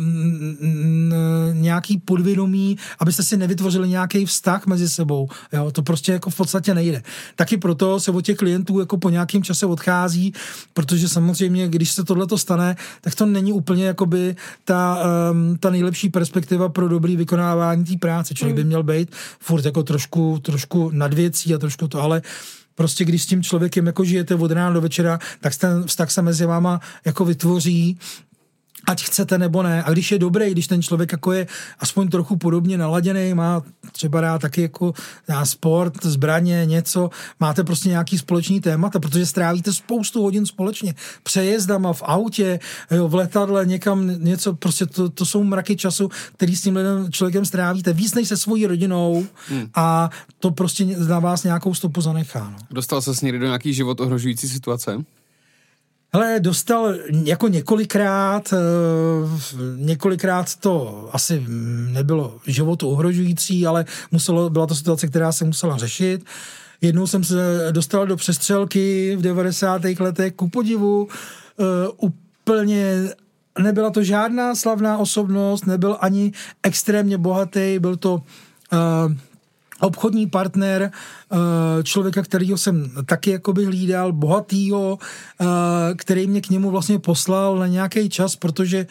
nějaký podvědomí, abyste si nevytvořili nějaký vztah mezi sebou. Jo, to prostě jako v podstatě nejde. Taky proto se od těch klientů jako po nějakém čase odchází, protože samozřejmě, když se tohleto stane, tak to není úplně jakoby ta, um, ta nejlepší perspektiva pro dobrý vykonávání té práce. Člověk by měl být furt jako trošku, trošku nad věcí a trošku to, ale prostě když s tím člověkem jako žijete od rána do večera, tak ten vztah se mezi váma jako vytvoří, ať chcete nebo ne. A když je dobrý, když ten člověk jako je aspoň trochu podobně naladěný, má třeba rád taky jako sport, zbraně, něco, máte prostě nějaký společný témata, protože strávíte spoustu hodin společně. Přejezdama v autě, jo, v letadle, někam něco, prostě to, to jsou mraky času, který s tím člověkem strávíte víc než se svojí rodinou hmm. a to prostě na vás nějakou stopu zanechá. No. Dostal ses někdy do nějaký život ohrožující situace? Hele, dostal jako několikrát, několikrát to asi nebylo životu ohrožující, ale muselo, byla to situace, která se musela řešit. Jednou jsem se dostal do přestřelky v devadesátých letech, ku podivu, úplně nebyla to žádná slavná osobnost, nebyl ani extrémně bohatý, byl to obchodní partner člověka, kterýho jsem taky jakoby hlídal, bohatýho, který mě k němu vlastně poslal na nějaký čas, protože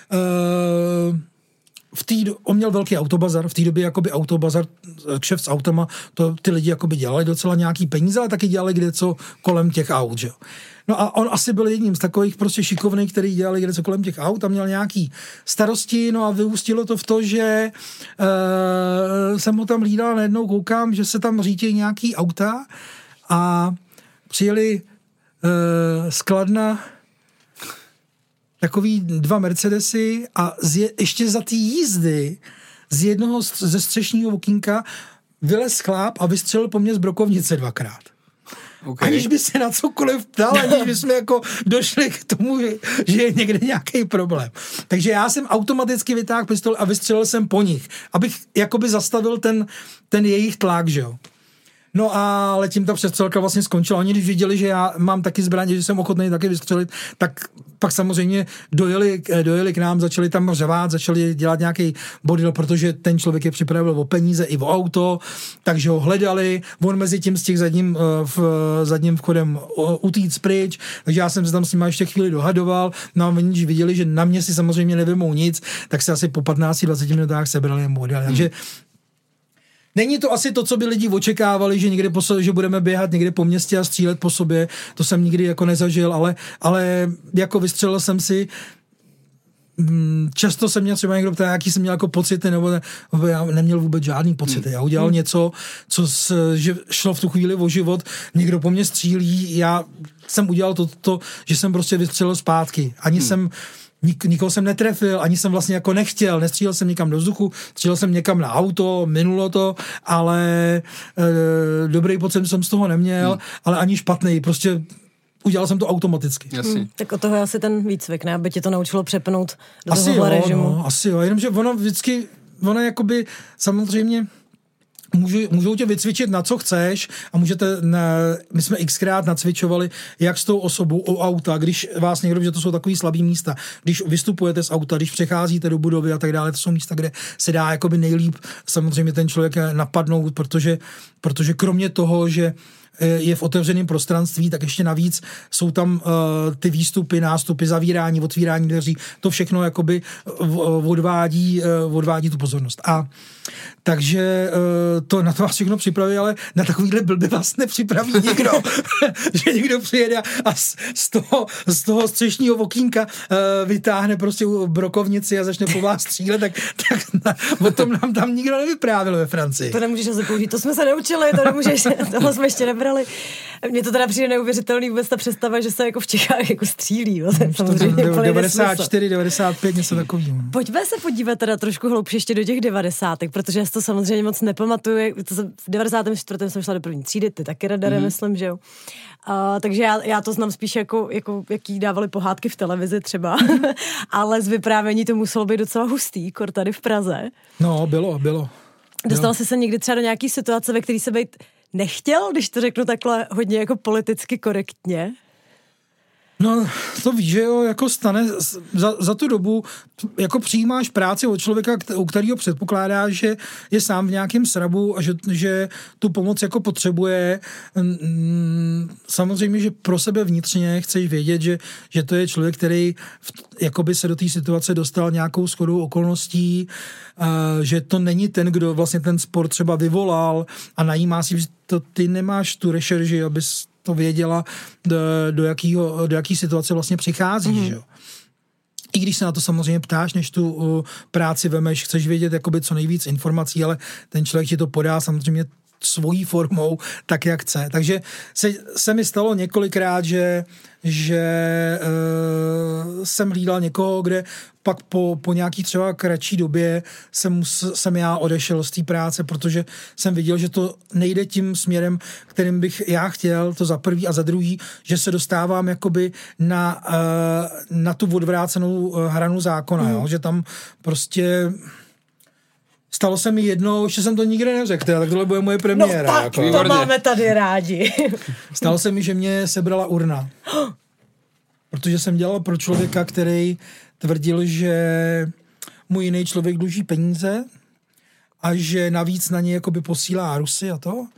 v té, on měl velký autobazar, v té době jakoby autobazar, kšeft s autama, to ty lidi jakoby dělali docela nějaký peníze, ale taky dělali kdeco kolem těch aut, že jo. No a on asi byl jedním z takových prostě šikovných, který dělali kdeco kolem těch aut a měl nějaký starosti, no a vyústilo to v to, že uh, jsem ho tam hlídal, najednou koukám, že se tam řítějí nějaký auta a přijeli uh, z Kladna takový dva Mercedesy a z, ještě za ty jízdy z jednoho ze střešního okýnka vylez chlap a vystřelil po mně z brokovnice dvakrát. Okay. Aniž by se na cokoliv ptal, aniž by jsme jako došli k tomu, že je někde nějaký problém. Takže já jsem automaticky vytáhl pistol a vystřelil jsem po nich, abych jakoby zastavil ten, ten jejich tlak, že jo. No a ale tím ta přestřelka vlastně skončila. Oni když viděli, že já mám taky zbraně, že jsem ochotný taky vystřelit, tak pak samozřejmě dojeli, dojeli k nám, začali tam řvát, začali dělat nějaký bordel, protože ten člověk je připravil o peníze i o auto, takže ho hledali, on mezi tím s těch zadním, v, zadním vchodem utíct pryč, takže já jsem se tam s nimi ještě chvíli dohadoval, no a oni když viděli, že na mě si samozřejmě nevymou nic, tak se asi po patnácti dvaceti minutách sebrali a model. Hmm. Takže není to asi to, co by lidi očekávali, že někde po sobě, že budeme běhat někde po městě a střílet po sobě. To jsem nikdy jako nezažil, ale, ale jako vystřelil jsem si. Často jsem měl třeba někdo ptá, jaký jsem měl jako pocity, nebo, ne, nebo já neměl vůbec žádný pocity. Já udělal hmm. něco, co s, že šlo v tu chvíli o život, někdo po mně střílí, já jsem udělal to, to že jsem prostě vystřelil zpátky. Ani hmm. jsem Nik, nikoho jsem netrefil, ani jsem vlastně jako nechtěl, nestřílel jsem někam do vzduchu, střílel jsem někam na auto, minulo to, ale e, dobrý pocit jsem z toho neměl, hmm. ale ani špatný, prostě udělal jsem to automaticky. Hmm, tak od toho je asi ten výcvik, ne? Aby tě to naučilo přepnout do asi tohohle jo, režimu. No, asi jo, jenomže ono vždycky, ono jakoby samozřejmě Můžu, můžou tě vycvičit na co chceš a můžete, ne, my jsme xkrát nacvičovali, jak s tou osobou o auta, když vás někdo, že to jsou takový slabý místa, když vystupujete z auta, když přecházíte do budovy a tak dále, to jsou místa, kde se dá jakoby nejlíp samozřejmě ten člověk napadnout, protože, protože kromě toho, že je v otevřeném prostranství, tak ještě navíc jsou tam uh, ty výstupy, nástupy, zavírání, otvírání dveří, to všechno jakoby odvádí, uh, odvádí tu pozornost. A takže uh, to na to vás všechno připraví, ale na takovýhle blby vás nepřipraví nikdo. Že někdo přijede a z, z, toho, z toho střešního okýnka uh, vytáhne prostě brokovnici a začne po vás střílet, tak, tak na, o tom nám tam nikdo nevyprávil ve Francii. To nemůžeš asi použít, to jsme se neučili, to nemůžeš, tohle jsme ještě nebrali. Mně to teda přijde neuvěřitelný vůbec ta představa, že se jako v Čechách jako střílí. Jo. Samozřejmě devadesát čtyři, devadesát pět, něco takového. Pojďme se podívat teda trošku hloubše ještě do těch devadesátek, protože já to samozřejmě moc nepamatuju. V devadesátém čtvrtém jsem šla do první třídy, ty taky radarem, mm-hmm. myslím, že jo. Uh, takže já, já to znám spíš jako, jako jaký dávali pohádky v televizi třeba, ale z vyprávění to muselo být docela hustý, kor tady v Praze. No, bylo, bylo. Dostal jsi se někdy třeba do nějaký situace, ve který se být nechtěl, když to řeknu takhle hodně jako politicky korektně? No, to víš, že jo, jako stane za, za tu dobu, jako přijímáš práci od člověka, u kterého předpokládáš, že je sám v nějakém srabu a že, že tu pomoc jako potřebuje. Samozřejmě, že pro sebe vnitřně chceš vědět, že, že to je člověk, který v, jakoby se do té situace dostal nějakou shodou okolností, že to není ten, kdo vlastně ten spor třeba vyvolal a najímá si, že to ty nemáš tu rešerži, abys to věděla, do, do, jakýho, do jaký situace vlastně přicházíš, mm-hmm. jo. I když se na to samozřejmě ptáš, než tu uh, práci vemeš, chceš vědět jakoby co nejvíc informací, ale ten člověk ti to podá samozřejmě svojí formou, tak jak chce. Takže se, se mi stalo několikrát, že, že uh, jsem hlídal někoho, kde pak po, po nějaký třeba kratší době jsem, jsem já odešel z té práce, protože jsem viděl, že to nejde tím směrem, kterým bych já chtěl, to za prvý a za druhý, že se dostávám jakoby na, uh, na tu odvrácenou hranu zákona, mm. jo? Že tam prostě stalo se mi jednou, ještě jsem to nikdy neřekl, tak tohle bude moje premiéra. No tak, jako. To máme tady rádi. Stalo se mi, že mě sebrala urna. Protože jsem dělal pro člověka, který tvrdil, že mu jiný člověk dluží peníze a že navíc na ně jakoby posílá Rusy a to.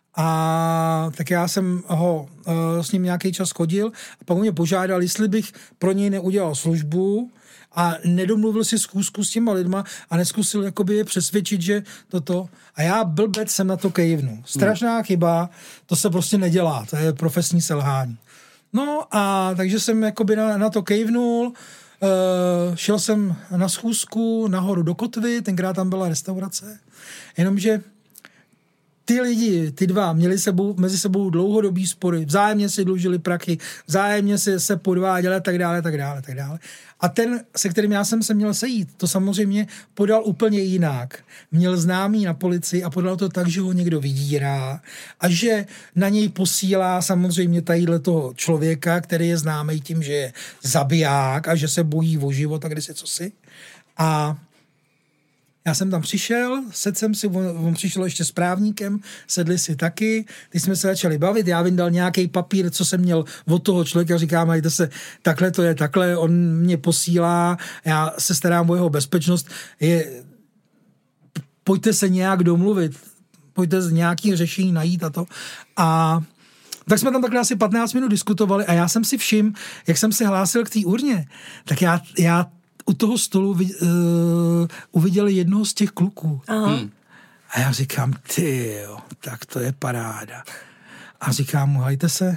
A tak já jsem ho uh, s ním nějaký čas chodil a pak mě požádal, jestli bych pro něj neudělal službu a nedomluvil si zkusku s těma lidma a neskusil jakoby je přesvědčit, že toto. A já blbec jsem na to kejvnu. Strašná hmm. chyba, to se prostě nedělá, to je profesní selhání. No a takže jsem jakoby na, na to kejvnul, uh, šel jsem na schůzku nahoru do Kotvy, tenkrát tam byla restaurace, jenomže ty lidi, ty dva, měli sebou, mezi sebou dlouhodobý spory, vzájemně si dlužili prachy, vzájemně si se podváděli a tak dále, tak dále, tak dále. A ten, se kterým já jsem se měl sejít, to samozřejmě podal úplně jinak. Měl známý na policii a podal to tak, že ho někdo vydírá a že na něj posílá samozřejmě tadyhle toho člověka, který je známý tím, že je zabiják a že se bojí o život a kdesi cosi. A Já jsem tam přišel, sedl jsem si, on, on přišel ještě s právníkem, sedli si taky, teď jsme se začali bavit, já vyndal nějaký papír, co jsem měl od toho člověka, říkám, majte se, takhle to je, takhle, on mě posílá, já se starám o jeho bezpečnost, je, pojďte se nějak domluvit, pojďte z nějaký řešení najít a to. A tak jsme tam takhle asi patnáct minut diskutovali a já jsem si všiml, jak jsem se hlásil k té urně, tak já, já u toho stolu uh, uviděl jednoho z těch kluků. Hmm. A já říkám, ty jo, tak to je paráda. A říkám mu, hajte se.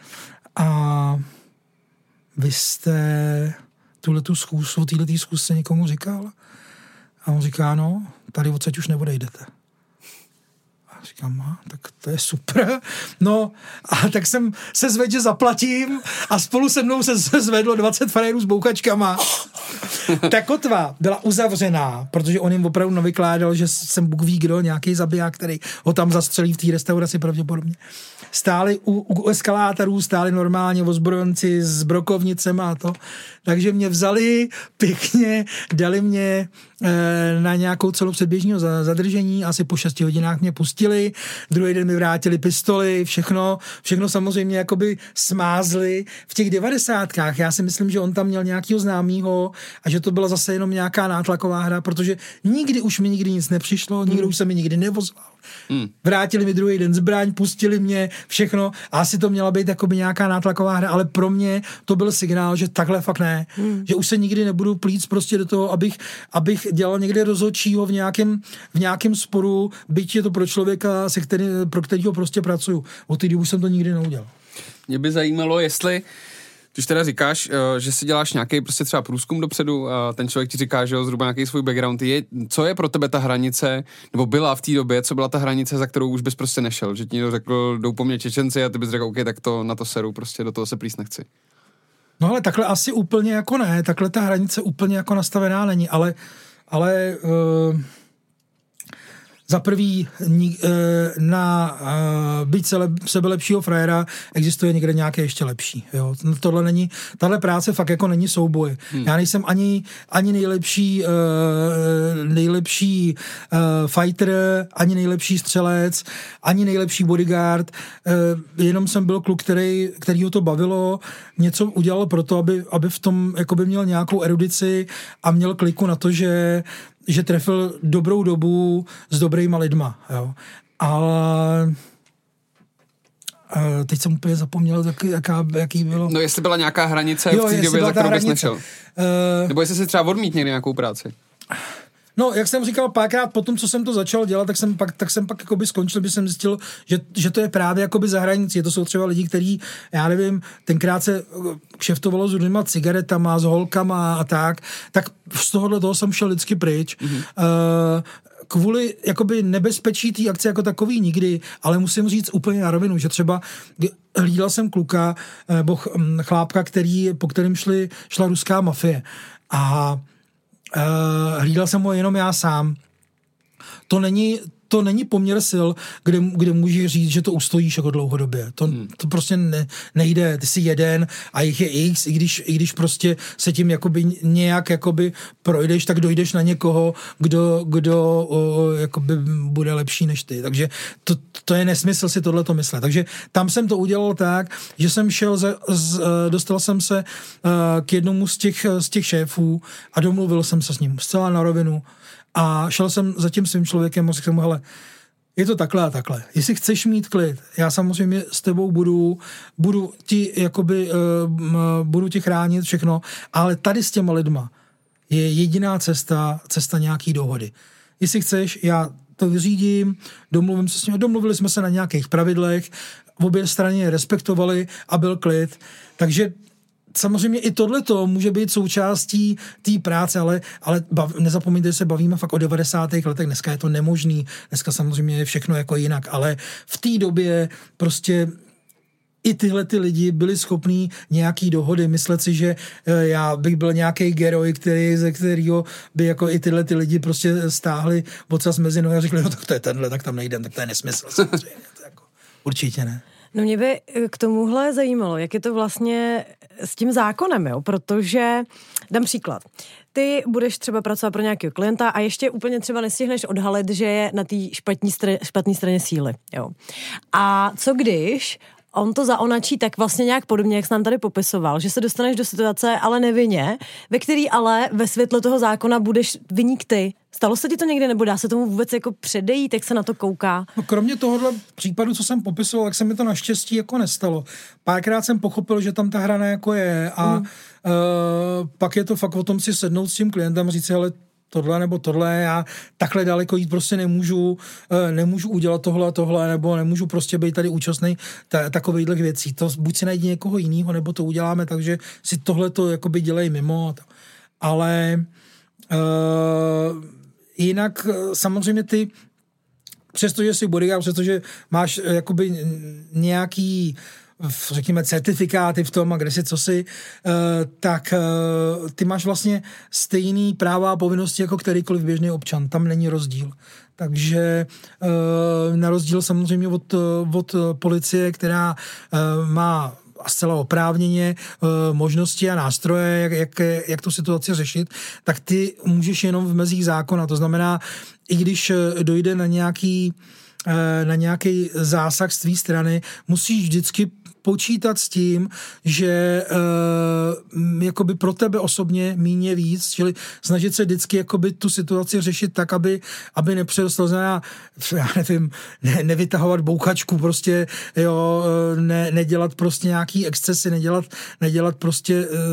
A vy jste tuhletu schůzku, o této schůzce někomu říkal? A on říká, no, tady odsaď už neodejdete. A říkám, a, tak to je super. No, a tak jsem se zvedl, že zaplatím a spolu se mnou se zvedlo dvacet frérů s bouchačkama. Ta kotva byla uzavřená, protože on jim opravdu navykládal, že jsem Bůh ví kdo, nějaký zabiják, který ho tam zastřelí v té restauraci pravděpodobně. Stáli u, u eskalátorů, stáli normálně ozbrojenci s brokovnicemi a to. Takže mě vzali pěkně, dali mě e, na nějakou celou předběžního zadržení, asi po šesti hodinách mě pustili, druhý den mi vrátili pistoli, všechno, všechno samozřejmě jakoby smázli. V těch devadesátkách já si myslím, že on tam měl nějakýho známýho a že to byla zase jenom nějaká nátlaková hra, protože nikdy už mi nikdy nic nepřišlo, nikdo už se mi nikdy nevozval. Hmm. Vrátili mi druhý den zbraň, pustili mě, všechno a asi to měla být jakoby nějaká nátlaková hra, ale pro mě to byl signál, že takhle fakt ne, hmm. že už se nikdy nebudu plít prostě do toho, abych, abych dělal někde rozhodčího v nějakém, v nějakém sporu, byť je to pro člověka, se který, pro kterýho prostě pracuju. Od té doby už jsem to nikdy neudělal. Mě by zajímalo, jestli když teda říkáš, že si děláš nějaký prostě třeba průzkum dopředu a ten člověk ti říká, že jo, zhruba nějaký svůj background, je, co je pro tebe ta hranice, nebo byla v té době, co byla ta hranice, za kterou už bys prostě nešel, že ti někdo řekl, jdou po mně Čečenci a ty bys řekl, OK, tak to na to seru, prostě do toho se plíst nechci. No ale takhle asi úplně jako ne, takhle ta hranice úplně jako nastavená není, ale, ale uh... za prvý na být sebelepšího frajera existuje někde nějaké ještě lepší. Jo. Tohle není, tahle práce fakt jako není souboj. Hmm. Já nejsem ani, ani nejlepší nejlepší fighter, ani nejlepší střelec, ani nejlepší bodyguard. Jenom jsem byl kluk, který, kterýho to bavilo, něco udělal pro to, aby, aby v tom jakoby měl nějakou erudici a měl kliku na to, že že trefil dobrou dobu s dobrýma lidma, jo. Ale teď jsem úplně zapomněl, jaký, jaká, jaký bylo. No jestli byla nějaká hranice jo, v té době, za kterou bys nešel. Uh, Nebo jestli si třeba odmít někdy nějakou práci. No, jak jsem říkal párkrát po tom, co jsem to začal dělat, tak jsem pak, tak jsem pak jakoby skončil, když jsem zjistil, že, že to je právě jakoby za hranicí. To jsou třeba lidi, kteří, já nevím, tenkrát se kšeftovalo s různýma cigaretama, s holkama a tak, tak z tohohle toho jsem šel vždycky pryč. Mm-hmm. Uh, kvůli jakoby nebezpečí té akce jako takový nikdy, ale musím říct úplně na rovinu, že třeba hlídal jsem kluka nebo chlápka, který, po kterém šli, šla ruská mafie. A Uh, hlídal jsem ho jenom já sám. To není, to není poměr sil, kde, kde můžeš říct, že to ustojíš jako dlouhodobě. To, hmm. to prostě ne, nejde. Ty jsi jeden a jich je x, i když, i když prostě se tím jakoby nějak jakoby projdeš, tak dojdeš na někoho, kdo, kdo o, jakoby bude lepší než ty. Takže to, to je nesmysl si tohleto myslet. Takže tam jsem to udělal tak, že jsem šel, za, z, dostal jsem se uh, k jednomu z těch, z těch šéfů a domluvil jsem se s ním zcela na rovinu. A šel jsem za tím svým člověkem a řekl jsem mu, hele, je to takhle a takhle. Jestli chceš mít klid, já samozřejmě s tebou budu, budu ti jakoby, uh, budu ti chránit všechno, ale tady s těma lidma je jediná cesta, cesta nějaký dohody. Jestli chceš, já to vyřídím, domluvím se s ním, domluvili jsme se na nějakých pravidlech, v obě strany je respektovali a byl klid. Takže samozřejmě i tohleto může být součástí té práce, ale, ale bav, nezapomeňte, že se bavíme fakt o devadesátých letech, dneska je to nemožný, dneska samozřejmě je všechno jako jinak, ale v té době prostě i tyhle ty lidi byli schopní nějaký dohody, myslet si, že já bych byl nějaký geroj, který, ze kterého by jako i tyhle ty lidi prostě stáhli ocas mezi nohy a řekli, no tak to je tenhle, tak tam nejdem, tak to je nesmysl samozřejmě, to jako, určitě ne. No mě by k tomuhle zajímalo, jak je to vlastně s tím zákonem, jo, protože dám příklad. Ty budeš třeba pracovat pro nějakého klienta a ještě úplně třeba nestihneš odhalit, že je na té špatné straně, špatné straně síly, jo. A co když on to zaonačí tak vlastně nějak podobně, jak jsi nám tady popisoval, že se dostaneš do situace, ale nevinně, ve který ale ve světle toho zákona budeš viník ty. Stalo se ti to někdy, nebo dá se tomu vůbec jako předejít, jak se na to kouká? No, kromě tohohle případu, co jsem popisoval, tak se mi to naštěstí jako nestalo. Párkrát jsem pochopil, že tam ta hra jako je a mm. uh, pak je to fakt o tom si sednout s tím klientem a říct si, ale tohle nebo tohle, já takhle daleko jít prostě nemůžu, nemůžu udělat tohle a tohle, nebo nemůžu prostě být tady účastný ta, takovejhle věcí. To buď si najdi někoho jiného, nebo to uděláme, takže si tohle to jakoby dělej mimo. Ale uh, jinak samozřejmě ty, přestože jsi bodyguard, přestože máš jakoby nějaký řekněme certifikáty v tom a kde si co si, tak ty máš vlastně stejný práva a povinnosti jako kterýkoliv běžný občan. Tam není rozdíl. Takže na rozdíl samozřejmě od, od policie, která má a zcela oprávněně možnosti a nástroje, jak, jak, jak tu situaci řešit, tak ty můžeš jenom v mezích zákona. To znamená, i když dojde na nějaký na nějaký zásah z tvý strany, musíš vždycky počítat s tím, že uh, jakoby pro tebe osobně míně víc, čili snažit se vždycky jakoby tu situaci řešit tak, aby, aby nepřerostlo, znamená, já nevím, ne, nevytahovat bouchačku, prostě, jo, ne, nedělat prostě nějaký excesy, nedělat, nedělat prostě uh,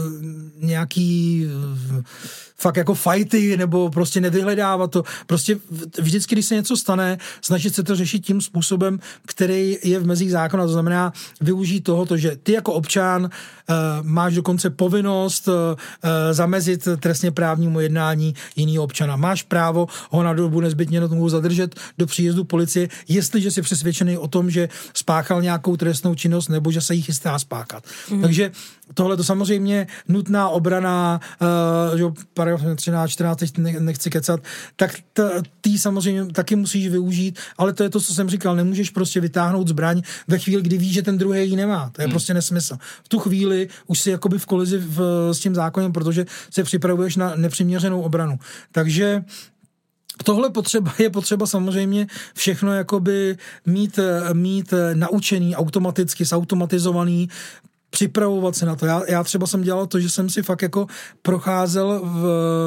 nějaký uh, fakt jako fighty, nebo prostě nevyhledávat to. Prostě vždycky, když se něco stane, snažit se to řešit tím způsobem, který je v mezích zákona, to znamená využít tohoto, že ty jako občan uh, máš dokonce povinnost uh, zamezit trestně právnímu jednání jiného občana. Máš právo ho na dobu nezbytně nutnou zadržet do příjezdu policie, jestliže jsi přesvědčený o tom, že spáchal nějakou trestnou činnost nebo že se jí chystá spáchat. Mm. Takže tohle to samozřejmě nutná obrana, uh, že paragraf třináct, čtrnáct, teď nechci kecat, tak ty samozřejmě taky musíš využít, ale to je to, co jsem říkal, nemůžeš prostě vytáhnout zbraň ve chvíli, kdy víš, že ten druhý ji nemá. To je hmm. prostě nesmysl. V tu chvíli už jsi jakoby v kolizi v, s tím zákonem, protože se připravuješ na nepřiměřenou obranu. Takže tohle potřeba, je potřeba samozřejmě všechno jakoby mít, mít naučený, automaticky, zautomatizovaný, připravovat se na to. Já, já třeba jsem dělal to, že jsem si fakt jako procházel v,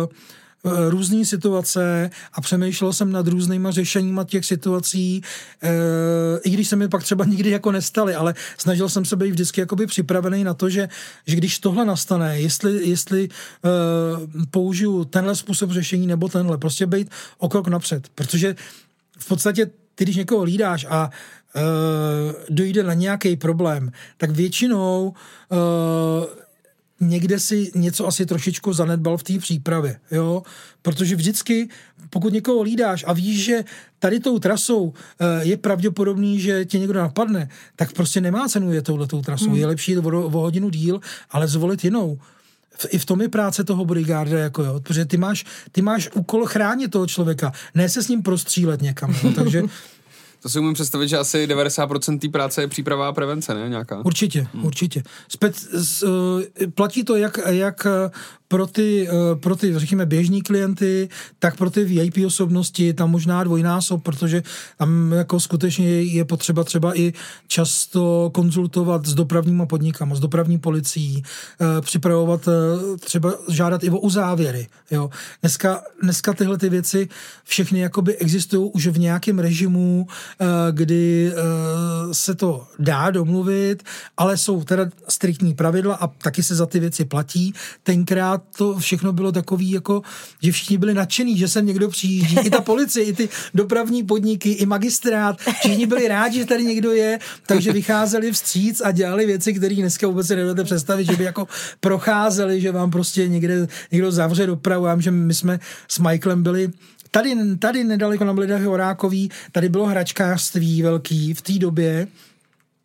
v různý situace a přemýšlel jsem nad různýma řešeníma těch situací, e, i když se mi pak třeba nikdy jako nestaly, ale snažil jsem se být vždycky jakoby připravený na to, že, že když tohle nastane, jestli, jestli e, použiju tenhle způsob řešení nebo tenhle, prostě být o krok napřed, protože v podstatě ty, když někoho hlídáš a Uh, dojde na nějaký problém, tak většinou uh, někde si něco asi trošičku zanedbal v té přípravě, jo, protože vždycky, pokud někoho hlídáš a víš, že tady tou trasou uh, je pravděpodobný, že tě někdo napadne, tak prostě nemá cenu je touhletou trasou, hmm. je lepší jít o, o hodinu díl, ale zvolit jinou. I v tom je práce toho bodyguarda, jako jo, protože ty máš, ty máš úkol chránit toho člověka, ne se s ním prostřílet někam, jo, takže to si umím představit, že asi devadesát procent té práce je příprava a prevence, ne? Nějaká? Určitě, hmm. určitě. Spec, z, uh, platí to jak, jak pro ty, uh, pro ty, řekněme, běžní klienty, tak pro ty V I P osobnosti, tam možná dvojnásob, protože tam jako skutečně je, je potřeba třeba i často konzultovat s dopravníma podnikama, s dopravní policií, uh, připravovat, uh, třeba žádat i o uzávěry, jo. Dneska, dneska tyhle ty věci všechny jakoby existují už v nějakém režimu, kdy se to dá domluvit, ale jsou teda striktní pravidla a taky se za ty věci platí. Tenkrát to všechno bylo takový, jako, že všichni byli nadšený, že sem někdo přijíždí. I ta policie, i ty dopravní podniky, i magistrát. Všichni byli rádi, že tady někdo je, takže vycházeli vstříc a dělali věci, které dneska vůbec si nedovedete představit, že by jako procházeli, že vám prostě někde někdo zavře dopravu. Já vím, že my jsme s Michaelem byli Tady, tady nedaleko na Blidech Horákový, tady bylo hračkářství velký v té době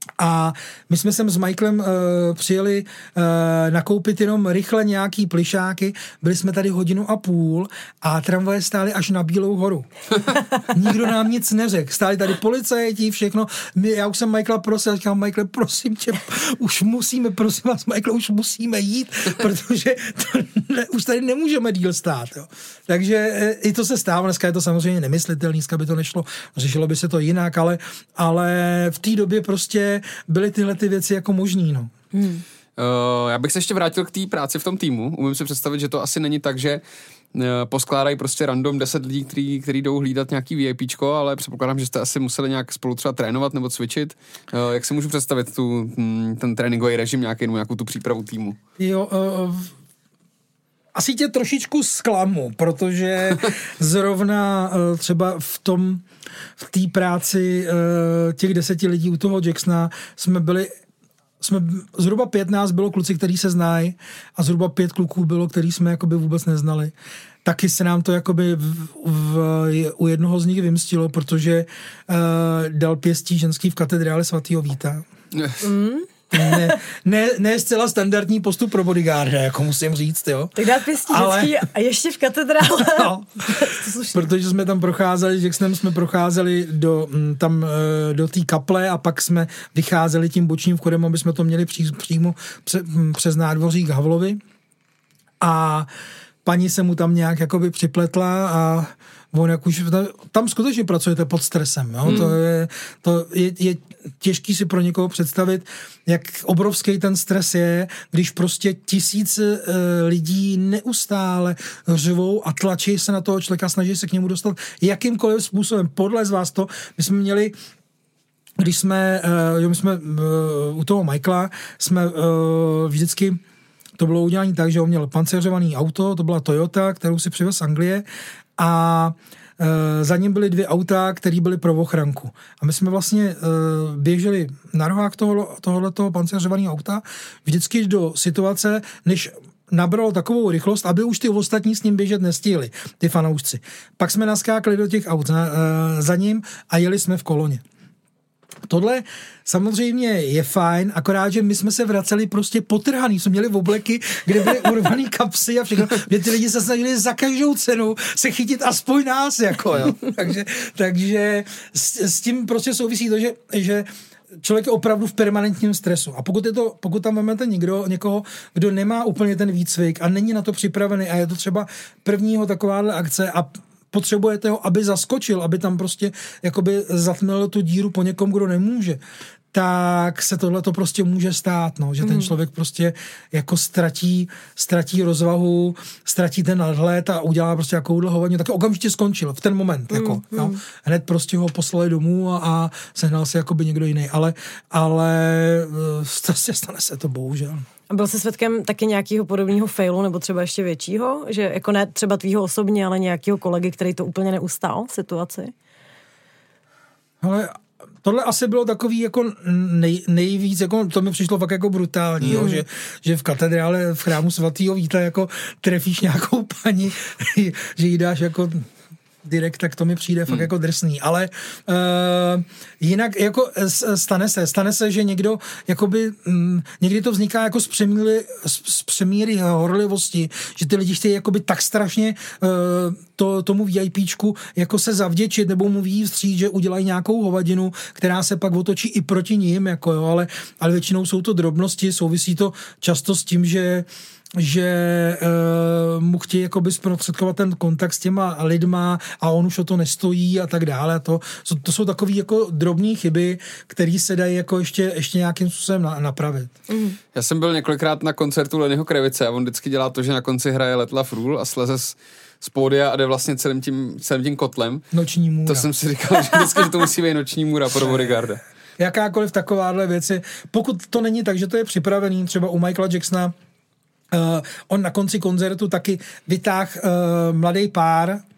A my jsme sem s Michaelem uh, přijeli uh, nakoupit jenom rychle nějaký plišáky, byli jsme tady hodinu a půl a tramvaje stály až na Bílou horu. Nikdo nám nic neřekl. Stáli tady policajti, všechno. My, já už jsem Michaela prosil, říkám, Michael, prosím tě, už musíme, prosím vás, Michael, už musíme jít, protože to ne, už tady nemůžeme díl stát. Jo. Takže e, i to se stává, dneska je to samozřejmě nemyslitelný, dneska by to nešlo, řešilo by se to jinak, ale, ale v té době prostě byly tyhle ty věci jako možný, no. Hmm. Uh, já bych se ještě vrátil k té práci v tom týmu. Umím si představit, že to asi není tak, že uh, poskládají prostě random deset lidí, který, který jdou hlídat nějaký VIPčko, ale předpokládám, že jste asi museli nějak spolu třeba trénovat nebo cvičit. Uh, jak si můžu představit tu, ten tréninkový režim, nějaký, nějakou tu přípravu týmu? Jo, uh, asi tě trošičku zklamu, protože zrovna uh, třeba v tom v té práci uh, těch deseti lidí u toho Jacksona jsme byli jsme, zhruba pět nás bylo kluci, který se znají a zhruba pět kluků bylo, který jsme jakoby vůbec neznali. Taky se nám to jakoby v, v, u jednoho z nich vymstilo, protože uh, dal pěstí ženský v katedrále svatého Víta. Mm. Ne, ne, ne zcela standardní postup pro bodyguarda, jako musím říct, jo. Tak dát pěstí ale... ženský a ještě v katedrále. No, protože jsme tam procházeli, s Jacksonem jsme procházeli do, tam, do té kaple a pak jsme vycházeli tím bočním vchodem, aby jsme to měli pří, přímo pře, přes nádvoří k Havlovi. A paní se mu tam nějak jakoby připletla a on jak už, tam skutečně pracujete pod stresem, jo? Hmm. To, je, to je, je těžký si pro někoho představit, jak obrovský ten stres je, když prostě tisíce e, lidí neustále řvou a tlačí se na toho člověka, snaží se k němu dostat jakýmkoliv způsobem. Podle z vás to, my jsme měli když jsme, uh, my jsme uh, u toho Michaela jsme uh, vždycky to bylo udělané tak, že on měl pancéřovaný auto, to byla Toyota, kterou si přivez z Anglie a e, za ním byly dvě auta, které byly pro ochranku. A my jsme vlastně e, běželi na rohách toho, tohoto pancéřovaného auta vždycky do situace, než nabralo takovou rychlost, aby už ty ostatní s ním běžet nestihli, ty fanoušci. Pak jsme naskákali do těch aut na, e, za ním a jeli jsme v koloně. Tohle samozřejmě je fajn, akorát, že my jsme se vraceli prostě potrhaný, jsme měli obleky, kde byly urvaný kapsy a všechno, kde ty lidi se snažili za každou cenu se chytit aspoň nás, jako jo. Takže, takže s, s tím prostě souvisí to, že, že člověk je opravdu v permanentním stresu. A pokud, je to, pokud tam máte někdo, někoho, kdo nemá úplně ten výcvik a není na to připravený a je to třeba prvního takováhle akce a potřebujete ho, aby zaskočil, aby tam prostě jakoby zatmil tu díru po někom, kdo nemůže, tak se tohle to prostě může stát, no, že ten člověk prostě jako ztratí, ztratí rozvahu, ztratí ten nadhled a udělá prostě jakouhle hovadinu, tak okamžitě skončil v ten moment, mm, jako, mm. Jo. Hned prostě ho poslali domů a, a sehnal si jakoby někdo jiný, ale, ale prostě stane se to, bohužel. A byl jsi svědkem taky nějakého podobného failu, nebo třeba ještě většího? Že jako ne třeba tvýho osobně, ale nějakého kolegy, který to úplně neustál v situaci? Ale tohle asi bylo takový jako nej, nejvíc, jako, to mi přišlo fakt jako brutální, mm. jo, že, že v katedrále, v chrámu svatého Víta jako trefíš nějakou paní, že jí dáš jako direkt, tak to mi přijde fakt hmm. jako drsný, ale uh, jinak jako stane se, stane se, že někdo jakoby, m, někdy to vzniká jako z přemíry, z přemíry horlivosti, že ty lidi chtějí jakoby tak strašně uh, to, tomu VIPčku jako se zavděčit, nebo mu vyjít vstříc, že udělají nějakou hovadinu, která se pak otočí i proti ním, jako jo, ale, ale většinou jsou to drobnosti, souvisí to často s tím, že že uh, mu chtějí jakoby zprostředkovat ten kontakt s těma lidma a on už o to nestojí a tak dále. To, to jsou takové jako drobné chyby, které se dají jako ještě, ještě nějakým způsobem na, napravit. Mm. Já jsem byl několikrát na koncertu Lennyho Kravice a on vždycky dělá to, že na konci hraje Let Love Rule a sleze z, z pódia a jde vlastně celým tím, celým tím kotlem. Noční můra. To jsem si říkal, že vždycky, že to musí být noční můra pro bodyguarda. Jakákoliv takováhle věci. Pokud to není tak, že to je připravený, třeba u Michaela Jacksona, Uh, on na konci koncertu taky vytáhl uh, mladý pár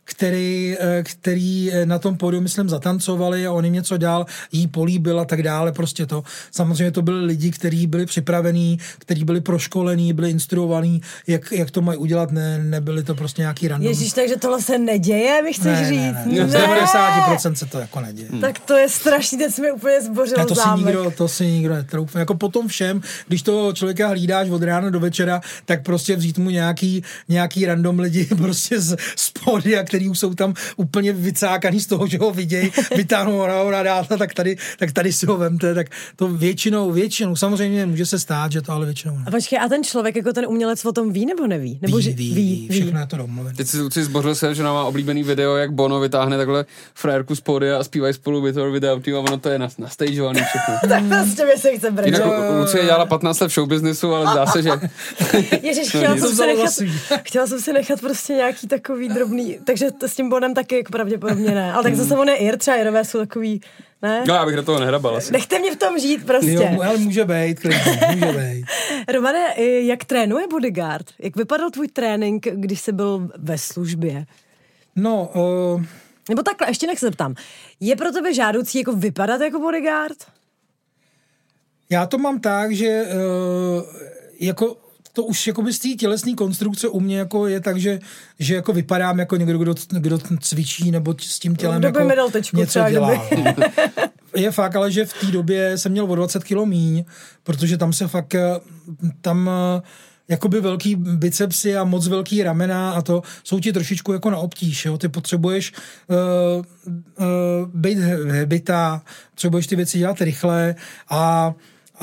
který, který na tom pódiu, myslím, zatancovali a on jim něco dál, jí políbil a tak dále, prostě to. Samozřejmě to byli lidi, kteří byli připravení, kteří byli proškolení, byli instruovaní, jak, jak to mají udělat, ne, nebyli to prostě nějaký random. Ježíš, takže tohle se neděje, mi chceš ne, říct? Ne, ne, ne. Z devadesát procent se to jako neděje. Hmm. Tak to je strašný, teď jsme úplně zbořil a to zámek. Si nikdo, to si nikdo netroufne. Jako potom všem, když toho člověka hlídáš od rána do večera, tak prostě vzít mu nějaký, nějaký random lidi prostě z, z pódia, který už jsou tam úplně vycákaný z toho, že ho vidějí, vytáhnou hora dáta, tak tady, tak tady si ho vemte, tak to většinou, většinou, samozřejmě může se stát, že to ale většinou ne. A počkej, a ten člověk, jako ten umělec o tom ví nebo neví? Nebo ví, že, ví, ví, ví, všechno je to domluvené. Teď si Luci zbořil se, že má oblíbený video, jak Bono vytáhne takhle frérku z pódia a zpívají spolu With or Without You a ono to je na, nastageovaný všechno. Tak prostě mi se chce brečet. Jinak Lucie dělala patnáct let v showbiznesu, ale zdá se, že... Ježiš, chtěla, jsem si nechat, chtěla jsem si nechat prostě nějaký takový drobný, takže to s tím Bonem taky jako pravděpodobně ne. Ale tak zase on je Ir, třeba Irové jsou takový, ne? No, já bych do toho nehrabal asi. Nechte mě v tom žít prostě. Jo, ale může být, klidně, může být. Romane, jak trénuje bodyguard? Jak vypadal tvůj trénink, když jsi byl ve službě? No, uh... Nebo takhle, ještě nech se zeptám. Je pro tebe žádoucí jako vypadat jako bodyguard? Já to mám tak, že uh, jako to už jakoby z té tělesné konstrukce u mě jako je tak, že, že jako vypadám jako někdo, kdo, kdo cvičí nebo s tím tělem no, jako medal tečku, něco dělá. No. Je fakt, ale že v té době jsem měl o dvacet kilo míň, protože tam se fakt tam jakoby velký bicepsy a moc velký ramena a to jsou ti trošičku jako na obtíž, jo? Ty potřebuješ uh, uh, být hebitá, potřebuješ ty věci dělat rychle a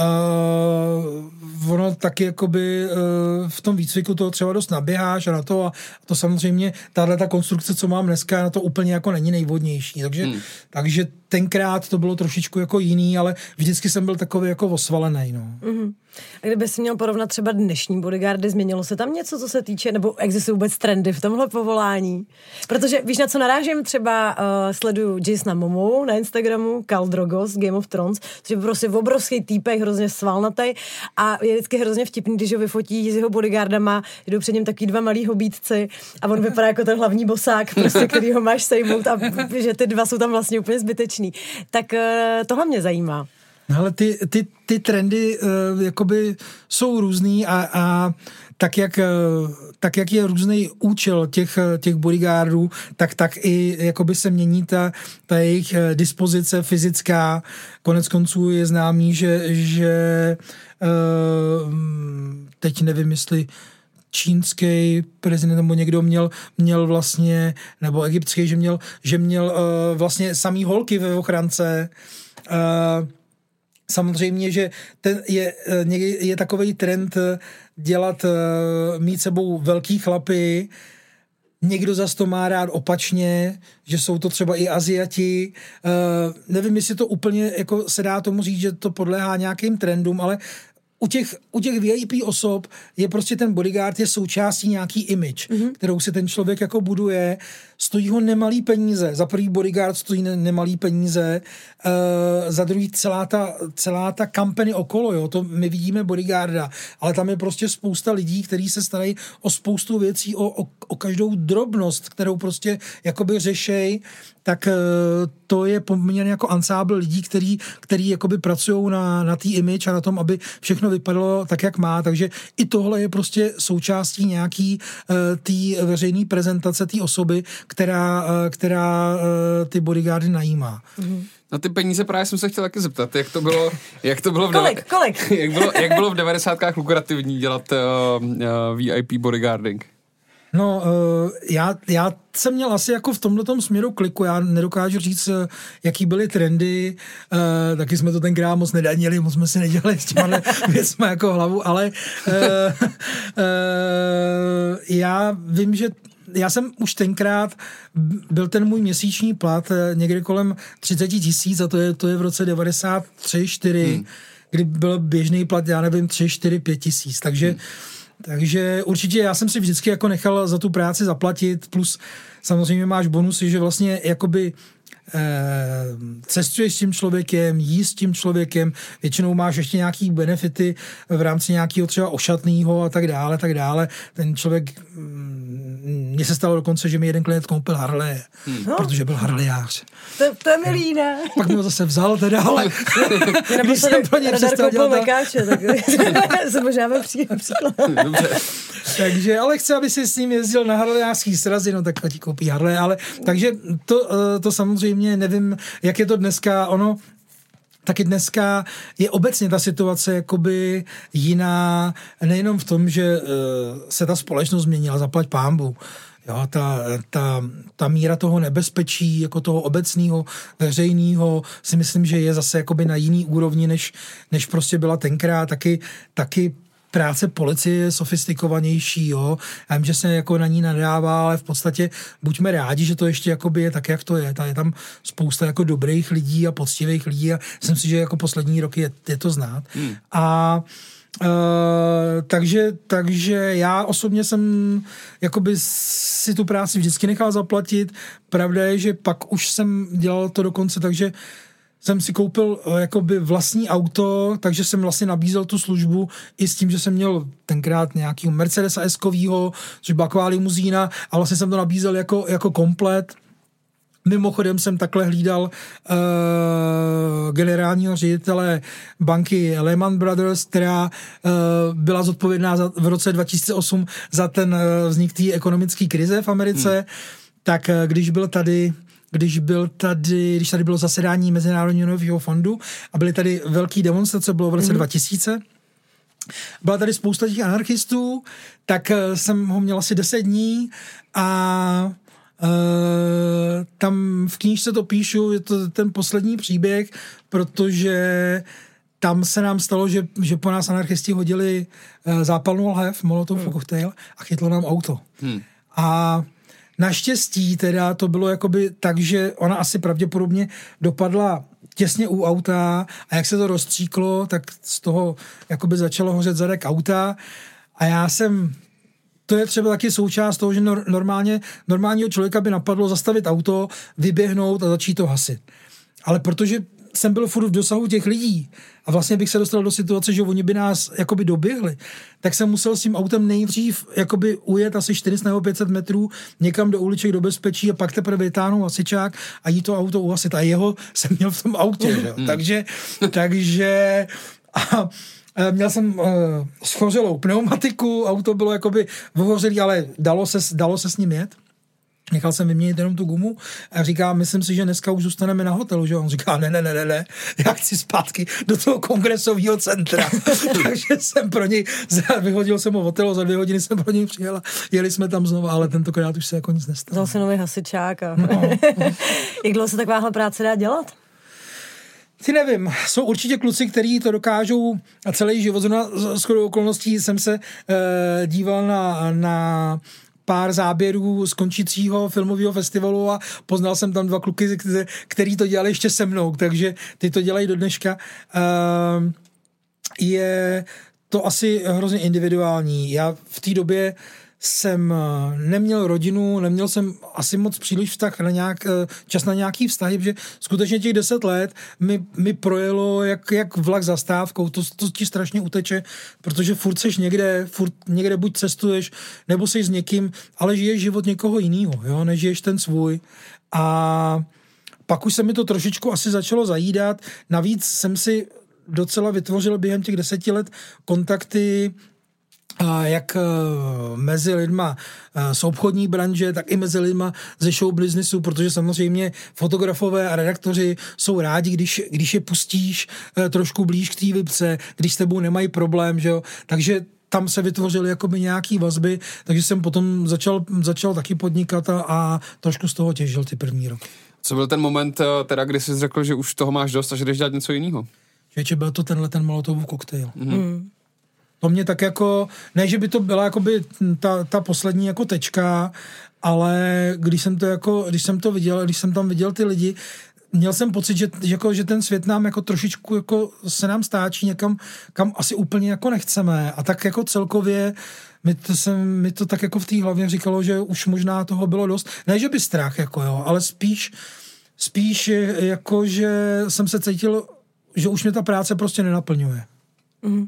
Uh, ono taky jakoby uh, v tom výcviku to třeba dost naběháš a na to a to samozřejmě tahle ta konstrukce, co mám dneska, na to úplně jako není nejvhodnější, takže, hmm. takže tenkrát to bylo trošičku jako jiný, ale vždycky jsem byl takový jako osvalený, no. Mm-hmm. A kdyby si měl porovnat třeba dnešní bodyguardy, změnilo se tam něco, co se týče, nebo existují vůbec trendy v tomhle povolání? Protože víš, na co narážím, třeba uh, sleduju Jasona Momoa na Instagramu, Khal Drogo z Game of Thrones, což je prostě obrovský týpek, hrozně svalnatej a je vždycky hrozně vtipný, když ho vyfotí s jeho bodyguardama, jdou před ním taky dva malí hobítci a on vypadá jako ten hlavní bosák, prostě, který ho máš sejmout a že ty dva jsou tam vlastně úplně zbytečný. Tak uh, tohle mě zajímá. No ale ty, ty, ty trendy uh, jakoby jsou různý a, a tak, jak, uh, tak jak je různý účel těch, těch bodyguardů, tak, tak i jakoby se mění ta, ta jejich dispozice fyzická. Konec konců je známý, že, že uh, teď nevím, jestli čínský prezident nebo někdo měl, měl vlastně, nebo egyptský, že měl, že měl uh, vlastně samý holky ve ochrance. Uh, Samozřejmě, že ten je, je takovej trend dělat, mít sebou velký chlapy, někdo zas to má rád opačně, že jsou to třeba i Aziati. Uh, nevím, jestli to úplně jako se dá tomu říct, že to podléhá nějakým trendům, ale u těch, u těch V I P osob je prostě ten bodyguard je součástí nějaký image, mm-hmm. kterou si ten člověk jako buduje. Stojí ho nemalý peníze. Za prvý bodyguard stojí ne, nemalý peníze, uh, za druhý celá ta, celá ta company okolo, jo, to my vidíme bodyguarda, ale tam je prostě spousta lidí, kteří se starají o spoustu věcí, o, o, o každou drobnost, kterou prostě jakoby řešej, tak uh, to je poměrně jako ansábl lidí, který, který jakoby pracují na, na té image a na tom, aby všechno vypadalo tak, jak má, takže i tohle je prostě součástí nějaký uh, té veřejné prezentace té osoby, která, která ty bodyguardy najímá. Mm-hmm. Na ty peníze právě jsem se chtěl taky zeptat, jak to bylo, jak to bylo v kolik, deva- kolik? jak bylo, jak bylo v devadesátkách lukrativní dělat uh, uh, V I P bodyguarding? No, uh, já, já jsem měl asi jako v tomhletom směru kliku, já nedokážu říct, uh, jaký byly trendy, uh, taky jsme to tenkrát moc nedanili, moc jsme si nedělali s těma věcma jako hlavu, ale uh, uh, já vím, že já jsem už tenkrát, byl ten můj měsíční plat někde kolem třicet tisíc a to je, to je v roce devadesát tři čtyři, hmm. kdy byl běžný plat, já nevím, tři, čtyři, pět tisíc, takže hmm. Takže určitě já jsem si vždycky jako nechal za tu práci zaplatit, plus samozřejmě máš bonusy, že vlastně jakoby cestuješ s tím člověkem, jí s tím člověkem, většinou máš ještě nějaký benefity v rámci nějakého třeba ošatného a tak dále, tak dále. Ten člověk, mně se stalo dokonce, že mi jeden klient koupil Harley, hmm. protože byl harlejář. To, to je milý, ne? Pak mi ho zase vzal teda, ale když jsem pro něj přestal dělat... Mekáče, tak se možná příklad. Takže, ale chce, aby si s ním jezdil na harlejářský srazy, no tak ti koupí Harley, ale takže to, to samozřejmě nevím, jak je to dneska, ono taky dneska je obecně ta situace jakoby jiná, nejenom v tom, že uh, se ta společnost změnila, zaplať pánbu. Jo, ta, ta, ta míra toho nebezpečí, jako toho obecného, veřejného, si myslím, že je zase jakoby na jiný úrovni, než, než prostě byla tenkrát. Taky, taky práce policie je sofistikovanější, jo. Já vím, že se jako na ní nadává, ale v podstatě buďme rádi, že to ještě jakoby je tak, jak to je. Ta je tam spousta jako dobrých lidí a poctivých lidí a myslím si, že jako poslední roky je, je to znát. Hmm. A Uh, takže, takže já osobně jsem jakoby si tu práci vždycky nechal zaplatit. Pravda je, že pak už jsem dělal to dokonce, takže jsem si koupil uh, jakoby vlastní auto, takže jsem vlastně nabízel tu službu i s tím, že jsem měl tenkrát nějakýho Mercedesa S-kovýho, což byla taková limuzína a vlastně jsem to nabízel jako, jako komplet. Mimochodem jsem takhle hlídal uh, generálního ředitele banky Lehman Brothers, která uh, byla zodpovědná za, v roce dva tisíce osm za ten uh, vznik té ekonomické krize v Americe, hmm. tak uh, když byl tady když byl tady, když tady bylo zasedání Mezinárodního měnového fondu a byly tady velký demonstrace, bylo v roce hmm. dva tisíce, byla tady spousta těch anarchistů, tak uh, jsem ho měl asi deset dní a Uh, tam v knížce to píšu, je to ten poslední příběh, protože tam se nám stalo, že, že po nás anarchisti hodili uh, zápalnou lahev, Molotov hmm. koktejl a chytlo nám auto. Hmm. A naštěstí teda to bylo jakoby tak, že ona asi pravděpodobně dopadla těsně u auta a jak se to rozstříklo, tak z toho jakoby začalo hořet zadek auta a já jsem... To je třeba taky součást toho, že normálně, normálního člověka by napadlo zastavit auto, vyběhnout a začít to hasit. Ale protože jsem byl furt v dosahu těch lidí a vlastně bych se dostal do situace, že oni by nás jakoby doběhli, tak jsem musel s tím autem nejdřív jakoby ujet asi čtyři sta nebo pět set metrů někam do uliček do bezpečí a pak teprve vytáhnout hasičák a jít to auto uhasit. A jeho jsem měl v tom autě. Že? takže, takže a měl jsem uh, schořelou pneumatiku, auto bylo jakoby vohořelý, ale dalo se, dalo se s ním jet. Nechal jsem vyměnit jenom tu gumu a říká, myslím si, že dneska už zůstaneme na hotelu, že on říká, ne, ne, ne, ne, ne, já chci zpátky do toho kongresového centra. Takže jsem pro něj, vyhodil jsem ho v hotelu, za dvě hodiny jsem pro něj přijel a jeli jsme tam znovu, ale tentokrát už se jako nic nestalo. Vzal se nový hasičák a... No. Jak dlouho se takováhle práce dá dělat? Ty nevím, jsou určitě kluci, kteří to dokážou a celý život. Zrovna shodou okolností jsem se e, díval na, na pár záběrů z končícího filmového festivalu a poznal jsem tam dva kluky, který to dělali ještě se mnou, takže ty to dělají do dneška. E, je to asi hrozně individuální. Já v té době jsem neměl rodinu, neměl jsem asi moc příliš vztah na nějak, čas na nějaký vztahy, protože skutečně těch deset let mi, mi projelo jak, jak vlak zastávkou, to, to ti strašně uteče, protože furt seš někde, furt někde buď cestuješ, nebo seš s někým, ale žiješ život někoho jiného, jo, nežiješ ten svůj. A pak už se mi to trošičku asi začalo zajídat, navíc jsem si docela vytvořil během těch deseti let kontakty jak mezi lidma z obchodní branže, tak i mezi lidma ze show businessu, protože samozřejmě fotografové a redaktoři jsou rádi, když, když je pustíš trošku blíž k té vipce, když s tebou nemají problém, že jo, takže tam se vytvořily jakoby nějaký vazby, takže jsem potom začal, začal taky podnikat a, a trošku z toho těžil ty první roky. Co byl ten moment, teda, kdy jsi řekl, že už toho máš dost a že jdeš dělat něco jiného? Že byl to tenhle ten Molotovův koktejl. Mm. To mě tak jako, ne, že by to byla jakoby ta, ta poslední jako tečka, ale když jsem to jako, když jsem to viděl, když jsem tam viděl ty lidi, měl jsem pocit, že, jako, že ten svět nám jako trošičku jako se nám stáčí někam, kam asi úplně jako nechceme a tak jako celkově mi to, jsem, mi to tak jako v té hlavě říkalo, že už možná toho bylo dost. Ne, že by strach, jako jo, ale spíš spíš jako, že jsem se cítil, že už mě ta práce prostě nenaplňuje. Mm.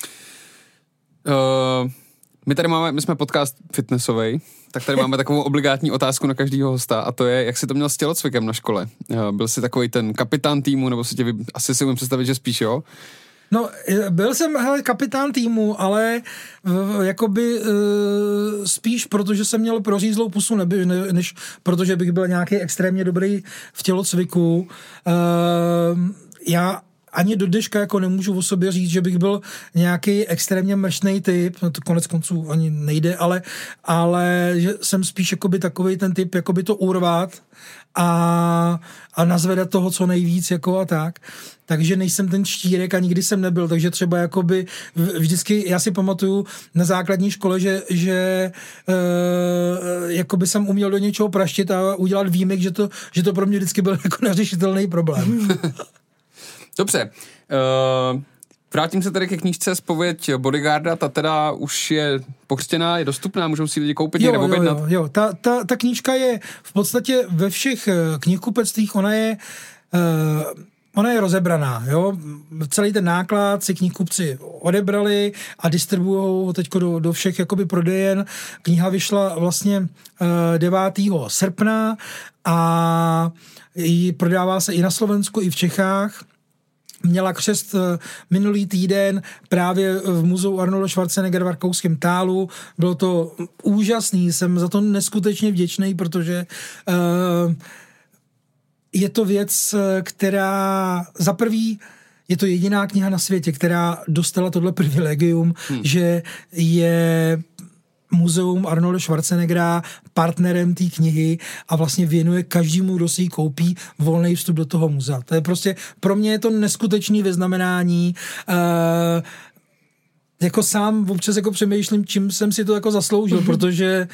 Uh, my tady máme, my jsme podcast fitnessovej, tak tady máme takovou obligátní otázku na každýho hosta a to je, jak jsi to měl s tělocvikem na škole? Uh, byl jsi takový ten kapitán týmu, nebo si tě, asi si umím představit, že spíš jo? No, byl jsem hele, kapitán týmu, ale uh, jakoby uh, spíš protože jsem měl prořízlou pusu, neby, ne, než protože bych byl nějaký extrémně dobrý v tělocviku. Uh, já ani do dneška jako nemůžu o sobě říct, že bych byl nějaký extrémně mrštnej typ, no to konec konců ani nejde, ale, ale že jsem spíš jakoby takovej ten typ, jakoby to urvat a, a nazvedat toho co nejvíc jako a tak. Takže nejsem ten štírek a nikdy jsem nebyl, takže třeba jakoby vždycky, já si pamatuju na základní škole, že, že e, jakoby jsem uměl do něčeho praštit a udělat výjimek, že to, že to pro mě vždycky byl jako neřešitelný problém. Dobře, uh, vrátím se tady ke knížce Zpověď bodyguarda, ta teda už je pokřtěná, je dostupná, můžou si lidi koupit, někde objednat. Jo, jo, jo. Ta, ta, ta knížka je v podstatě ve všech knihkupectvích, ona je uh, ona je rozebraná, jo, celý ten náklad si knihkupci odebrali a distribuujou teďko do, do všech jakoby prodejen. Kniha vyšla vlastně uh, devátého srpna a i prodává se i na Slovensku, i v Čechách. Měla křest minulý týden právě v muzeu Arnolda Schwarzeneggera v Rakouském Tálu. Bylo to úžasný, jsem za to neskutečně vděčný, protože uh, je to věc, která za prvý je to jediná kniha na světě, která dostala tohle privilegium, hmm. že je muzeum Arnolda Schwarzeneggera partnerem té knihy a vlastně věnuje každému, kdo si ji koupí, volný vstup do toho muzea. To je prostě, pro mě je to neskutečný vyznamenání. Uh, jako sám občas jako přemýšlím, čím jsem si to jako zasloužil, mm-hmm. protože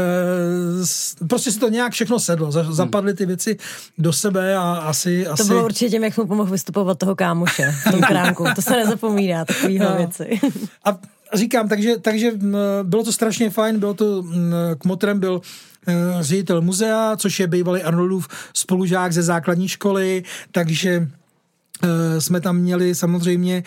uh, prostě si to nějak všechno sedlo. Zapadly ty věci do sebe a asi... To asi... bylo určitě tím, jak mu pomohl vystupovat toho kámoše v tom kránku. To se nezapomíná, takovýhle no. věci. A říkám, takže, takže bylo to strašně fajn, bylo to, kmotrem byl ředitel muzea, což je bývalý Arnoldův spolužák ze základní školy, takže jsme tam měli samozřejmě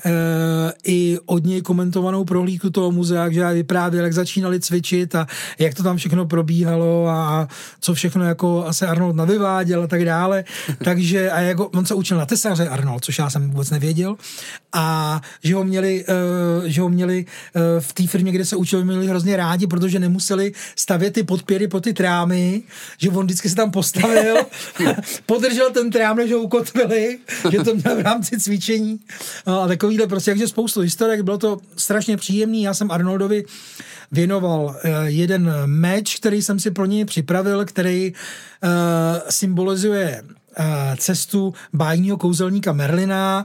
i od něj komentovanou prohlídku toho muzea, že vyprávěl, jak začínali cvičit a jak to tam všechno probíhalo a co všechno jako asi Arnold navyváděl a tak dále. Takže a jako on se učil na tesaře Arnold, což já jsem vůbec nevěděl. A že ho měli, že ho měli v té firmě, kde se učil, měli hrozně rádi, protože nemuseli stavět ty podpěry po ty trámy, že on vždycky se tam postavil, podržel ten trám, než ho ukotvili, že to měl v rámci cvičení a takovýhle prostě, takže spoustu historek, bylo to strašně příjemný, já jsem Arnoldovi věnoval jeden meč, který jsem si pro něj připravil, který uh, symbolizuje cestu bájního kouzelníka Merlina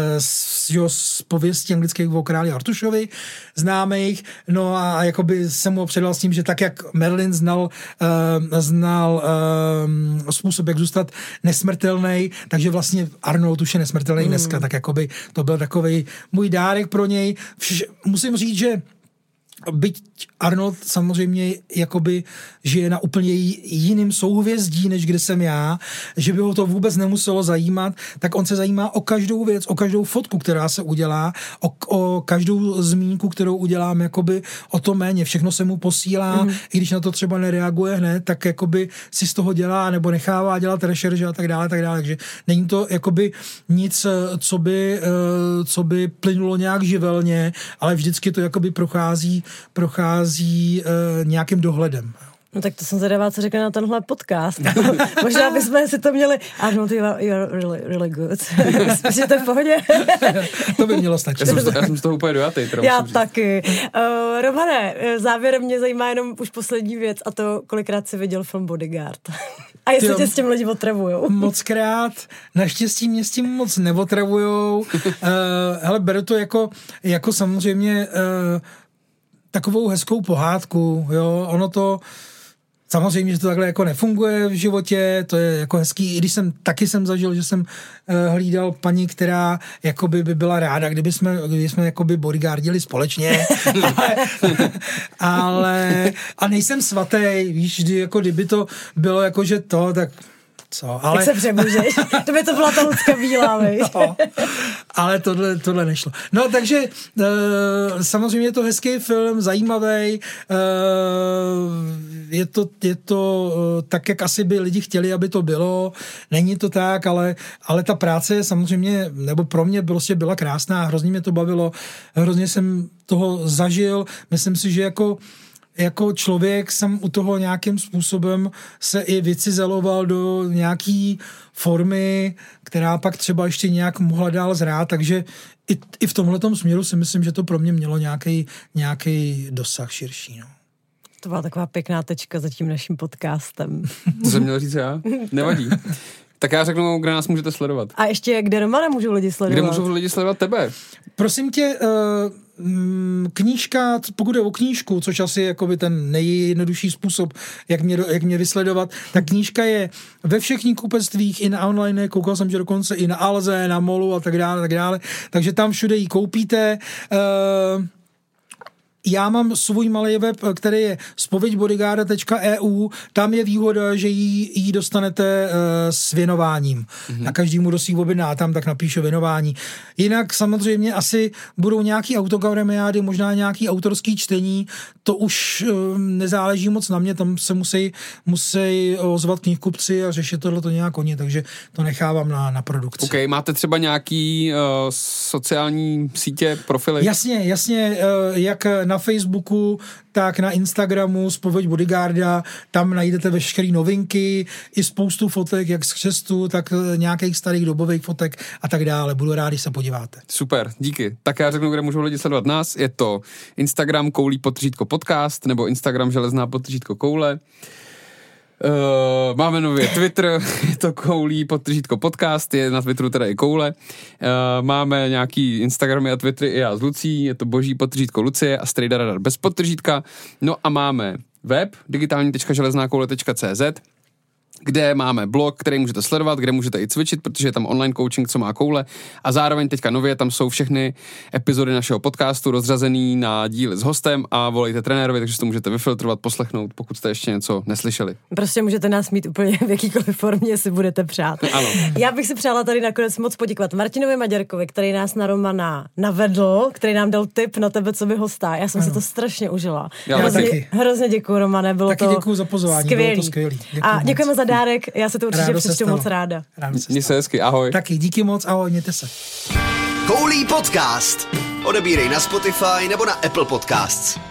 z, jo, z pověstí anglických o králi Artušovi známých, no a jakoby jsem mu předal s tím, že tak jak Merlin znal, uh, znal uh, způsob, jak zůstat nesmrtelný, takže vlastně Arnold už je nesmrtelný mm. dneska, tak jakoby to byl takovej můj dárek pro něj. Vš- musím říct, že byť Arnold samozřejmě jakoby žije na úplně jiným souhvězdí, než kde jsem já, že by ho to vůbec nemuselo zajímat, tak on se zajímá o každou věc, o každou fotku, která se udělá, o, o každou zmínku, kterou udělám, jakoby o to méně, všechno se mu posílá, mm. i když na to třeba nereaguje hned, tak jakoby si z toho dělá, nebo nechává dělat rešerže a tak dále, tak dále, takže není to jakoby nic, co by, co by plynulo nějak živelně, ale vždycky to jakoby prochází prochází uh, nějakým dohledem. No tak to jsem zvědavá, co řekne na tenhle podcast. Možná bychom si to měli... Arnold, you are, you are really, really good. Myslím, že to je v pohodě. To by mělo stačit. Já jsem, já jsem z toho úplně dojatý. Já taky. Uh, Romane, závěrem mě zajímá jenom už poslední věc a to, kolikrát jsi viděl film Bodyguard. A jestli tě s tím lidi otravujou. Moc krát. Naštěstí mě s tím moc neotravujou. Uh, hele, beru to jako, jako samozřejmě uh, takovou hezkou pohádku, jo, ono to samozřejmě, že to takhle jako nefunguje v životě, to je jako hezký, i když jsem, taky jsem zažil, že jsem uh, hlídal paní, která jakoby by byla ráda, kdyby jsme, kdyby jsme jakoby bodyguardili společně, ale, ale a nejsem svatý, víš, kdy, jako kdyby to bylo jako, že to, tak Co, ale... Tak se přemůžeš. To by to byla ta Lucka Bílá, no, ale tohle, tohle nešlo. No takže uh, samozřejmě je to hezký film, zajímavý. Uh, je to, je to uh, tak, jak asi by lidi chtěli, aby to bylo. Není to tak, ale, ale ta práce samozřejmě, nebo pro mě prostě byla krásná, hrozně mě to bavilo, hrozně jsem toho zažil. Myslím si, že jako jako člověk jsem u toho nějakým způsobem se i vycizeloval do nějaký formy, která pak třeba ještě nějak mohla dál zrát, takže i, i v tomhletom směru si myslím, že to pro mě mělo nějaký, nějaký dosah širší. No. To byla taková pěkná tečka za tím naším podcastem. To jsem měl říct já? Nevadí. Tak já řeknu, kde nás můžete sledovat. A ještě, kde Romane můžou lidi sledovat? Kde můžou lidi sledovat tebe? Prosím tě, knížka, pokud je o knížku, což asi je jakoby ten nejjednodušší způsob, jak mě, jak mě vysledovat, tak knížka je ve všech knihkupectvích, i na online, koukal jsem, že dokonce i na Alze, na Molu a tak dále, tak dále. Takže tam všude ji koupíte. Uh, Já mám svůj malý web, který je spověďbodyguarda tečka e u. Tam je výhoda, že ji, ji dostanete uh, s věnováním. Mm-hmm. Na každému, kdo si ji objedná, tam tak napíše věnování. Jinak samozřejmě asi budou nějaký autogramiády, možná nějaký autorský čtení. To už uh, nezáleží moc na mě, tam se musí, musí ozvat knihkupci a řešit tohleto nějak oni, takže to nechávám na, na produkci. OK, máte třeba nějaký uh, sociální sítě, profily? Jasně, jasně, uh, jak na Facebooku, tak na Instagramu Spověď Bodyguarda, tam najdete veškeré novinky, i spoustu fotek, jak z křestu, tak nějakých starých dobových fotek a tak dále. Budu rád, když se podíváte. Super, díky. Tak já řeknu, kde můžou lidi sledovat nás. Je to Instagram koulí podtržítko podcast nebo Instagram železná podtržítko koule. Uh, máme nově Twitter, je to koulí podtržítko podcast, je na Twitteru teda i koule. Uh, máme nějaký Instagramy a Twittery i já s Lucí, je to boží podtržítko Lucie a Strejda Radar bez podtržítka. No a máme web digitální tečka železná koule tečka cé zet, kde máme blog, který můžete sledovat, kde můžete i cvičit, protože je tam online coaching, co má koule. A zároveň teďka nově tam jsou všechny epizody našeho podcastu rozřazený na díly s hostem a volejte trenérovi, takže si to můžete vyfiltrovat, poslechnout, pokud jste ještě něco neslyšeli. Prostě můžete nás mít úplně v jakýkoliv formě, jestli budete přát. Ano. Já bych si přála tady nakonec moc poděkovat Martinovi Maďarkovi, který nás na Romana navedl, který nám dal tip na tebe, co by hostá. Já jsem ano. si to strašně užila. Já hrozně, taky. hrozně děkuju, Romane, bylo taky to děkuju za pozvání, skvělý. Bylo to skvělý. Děkuju a moc. děkujeme za dárek, já se to určitě přečtu moc ráda. Měj se hezky, ahoj. Taky, díky moc, ahoj, mějte se. Koulí podcast. Odebírej na Spotify nebo na Apple Podcasts.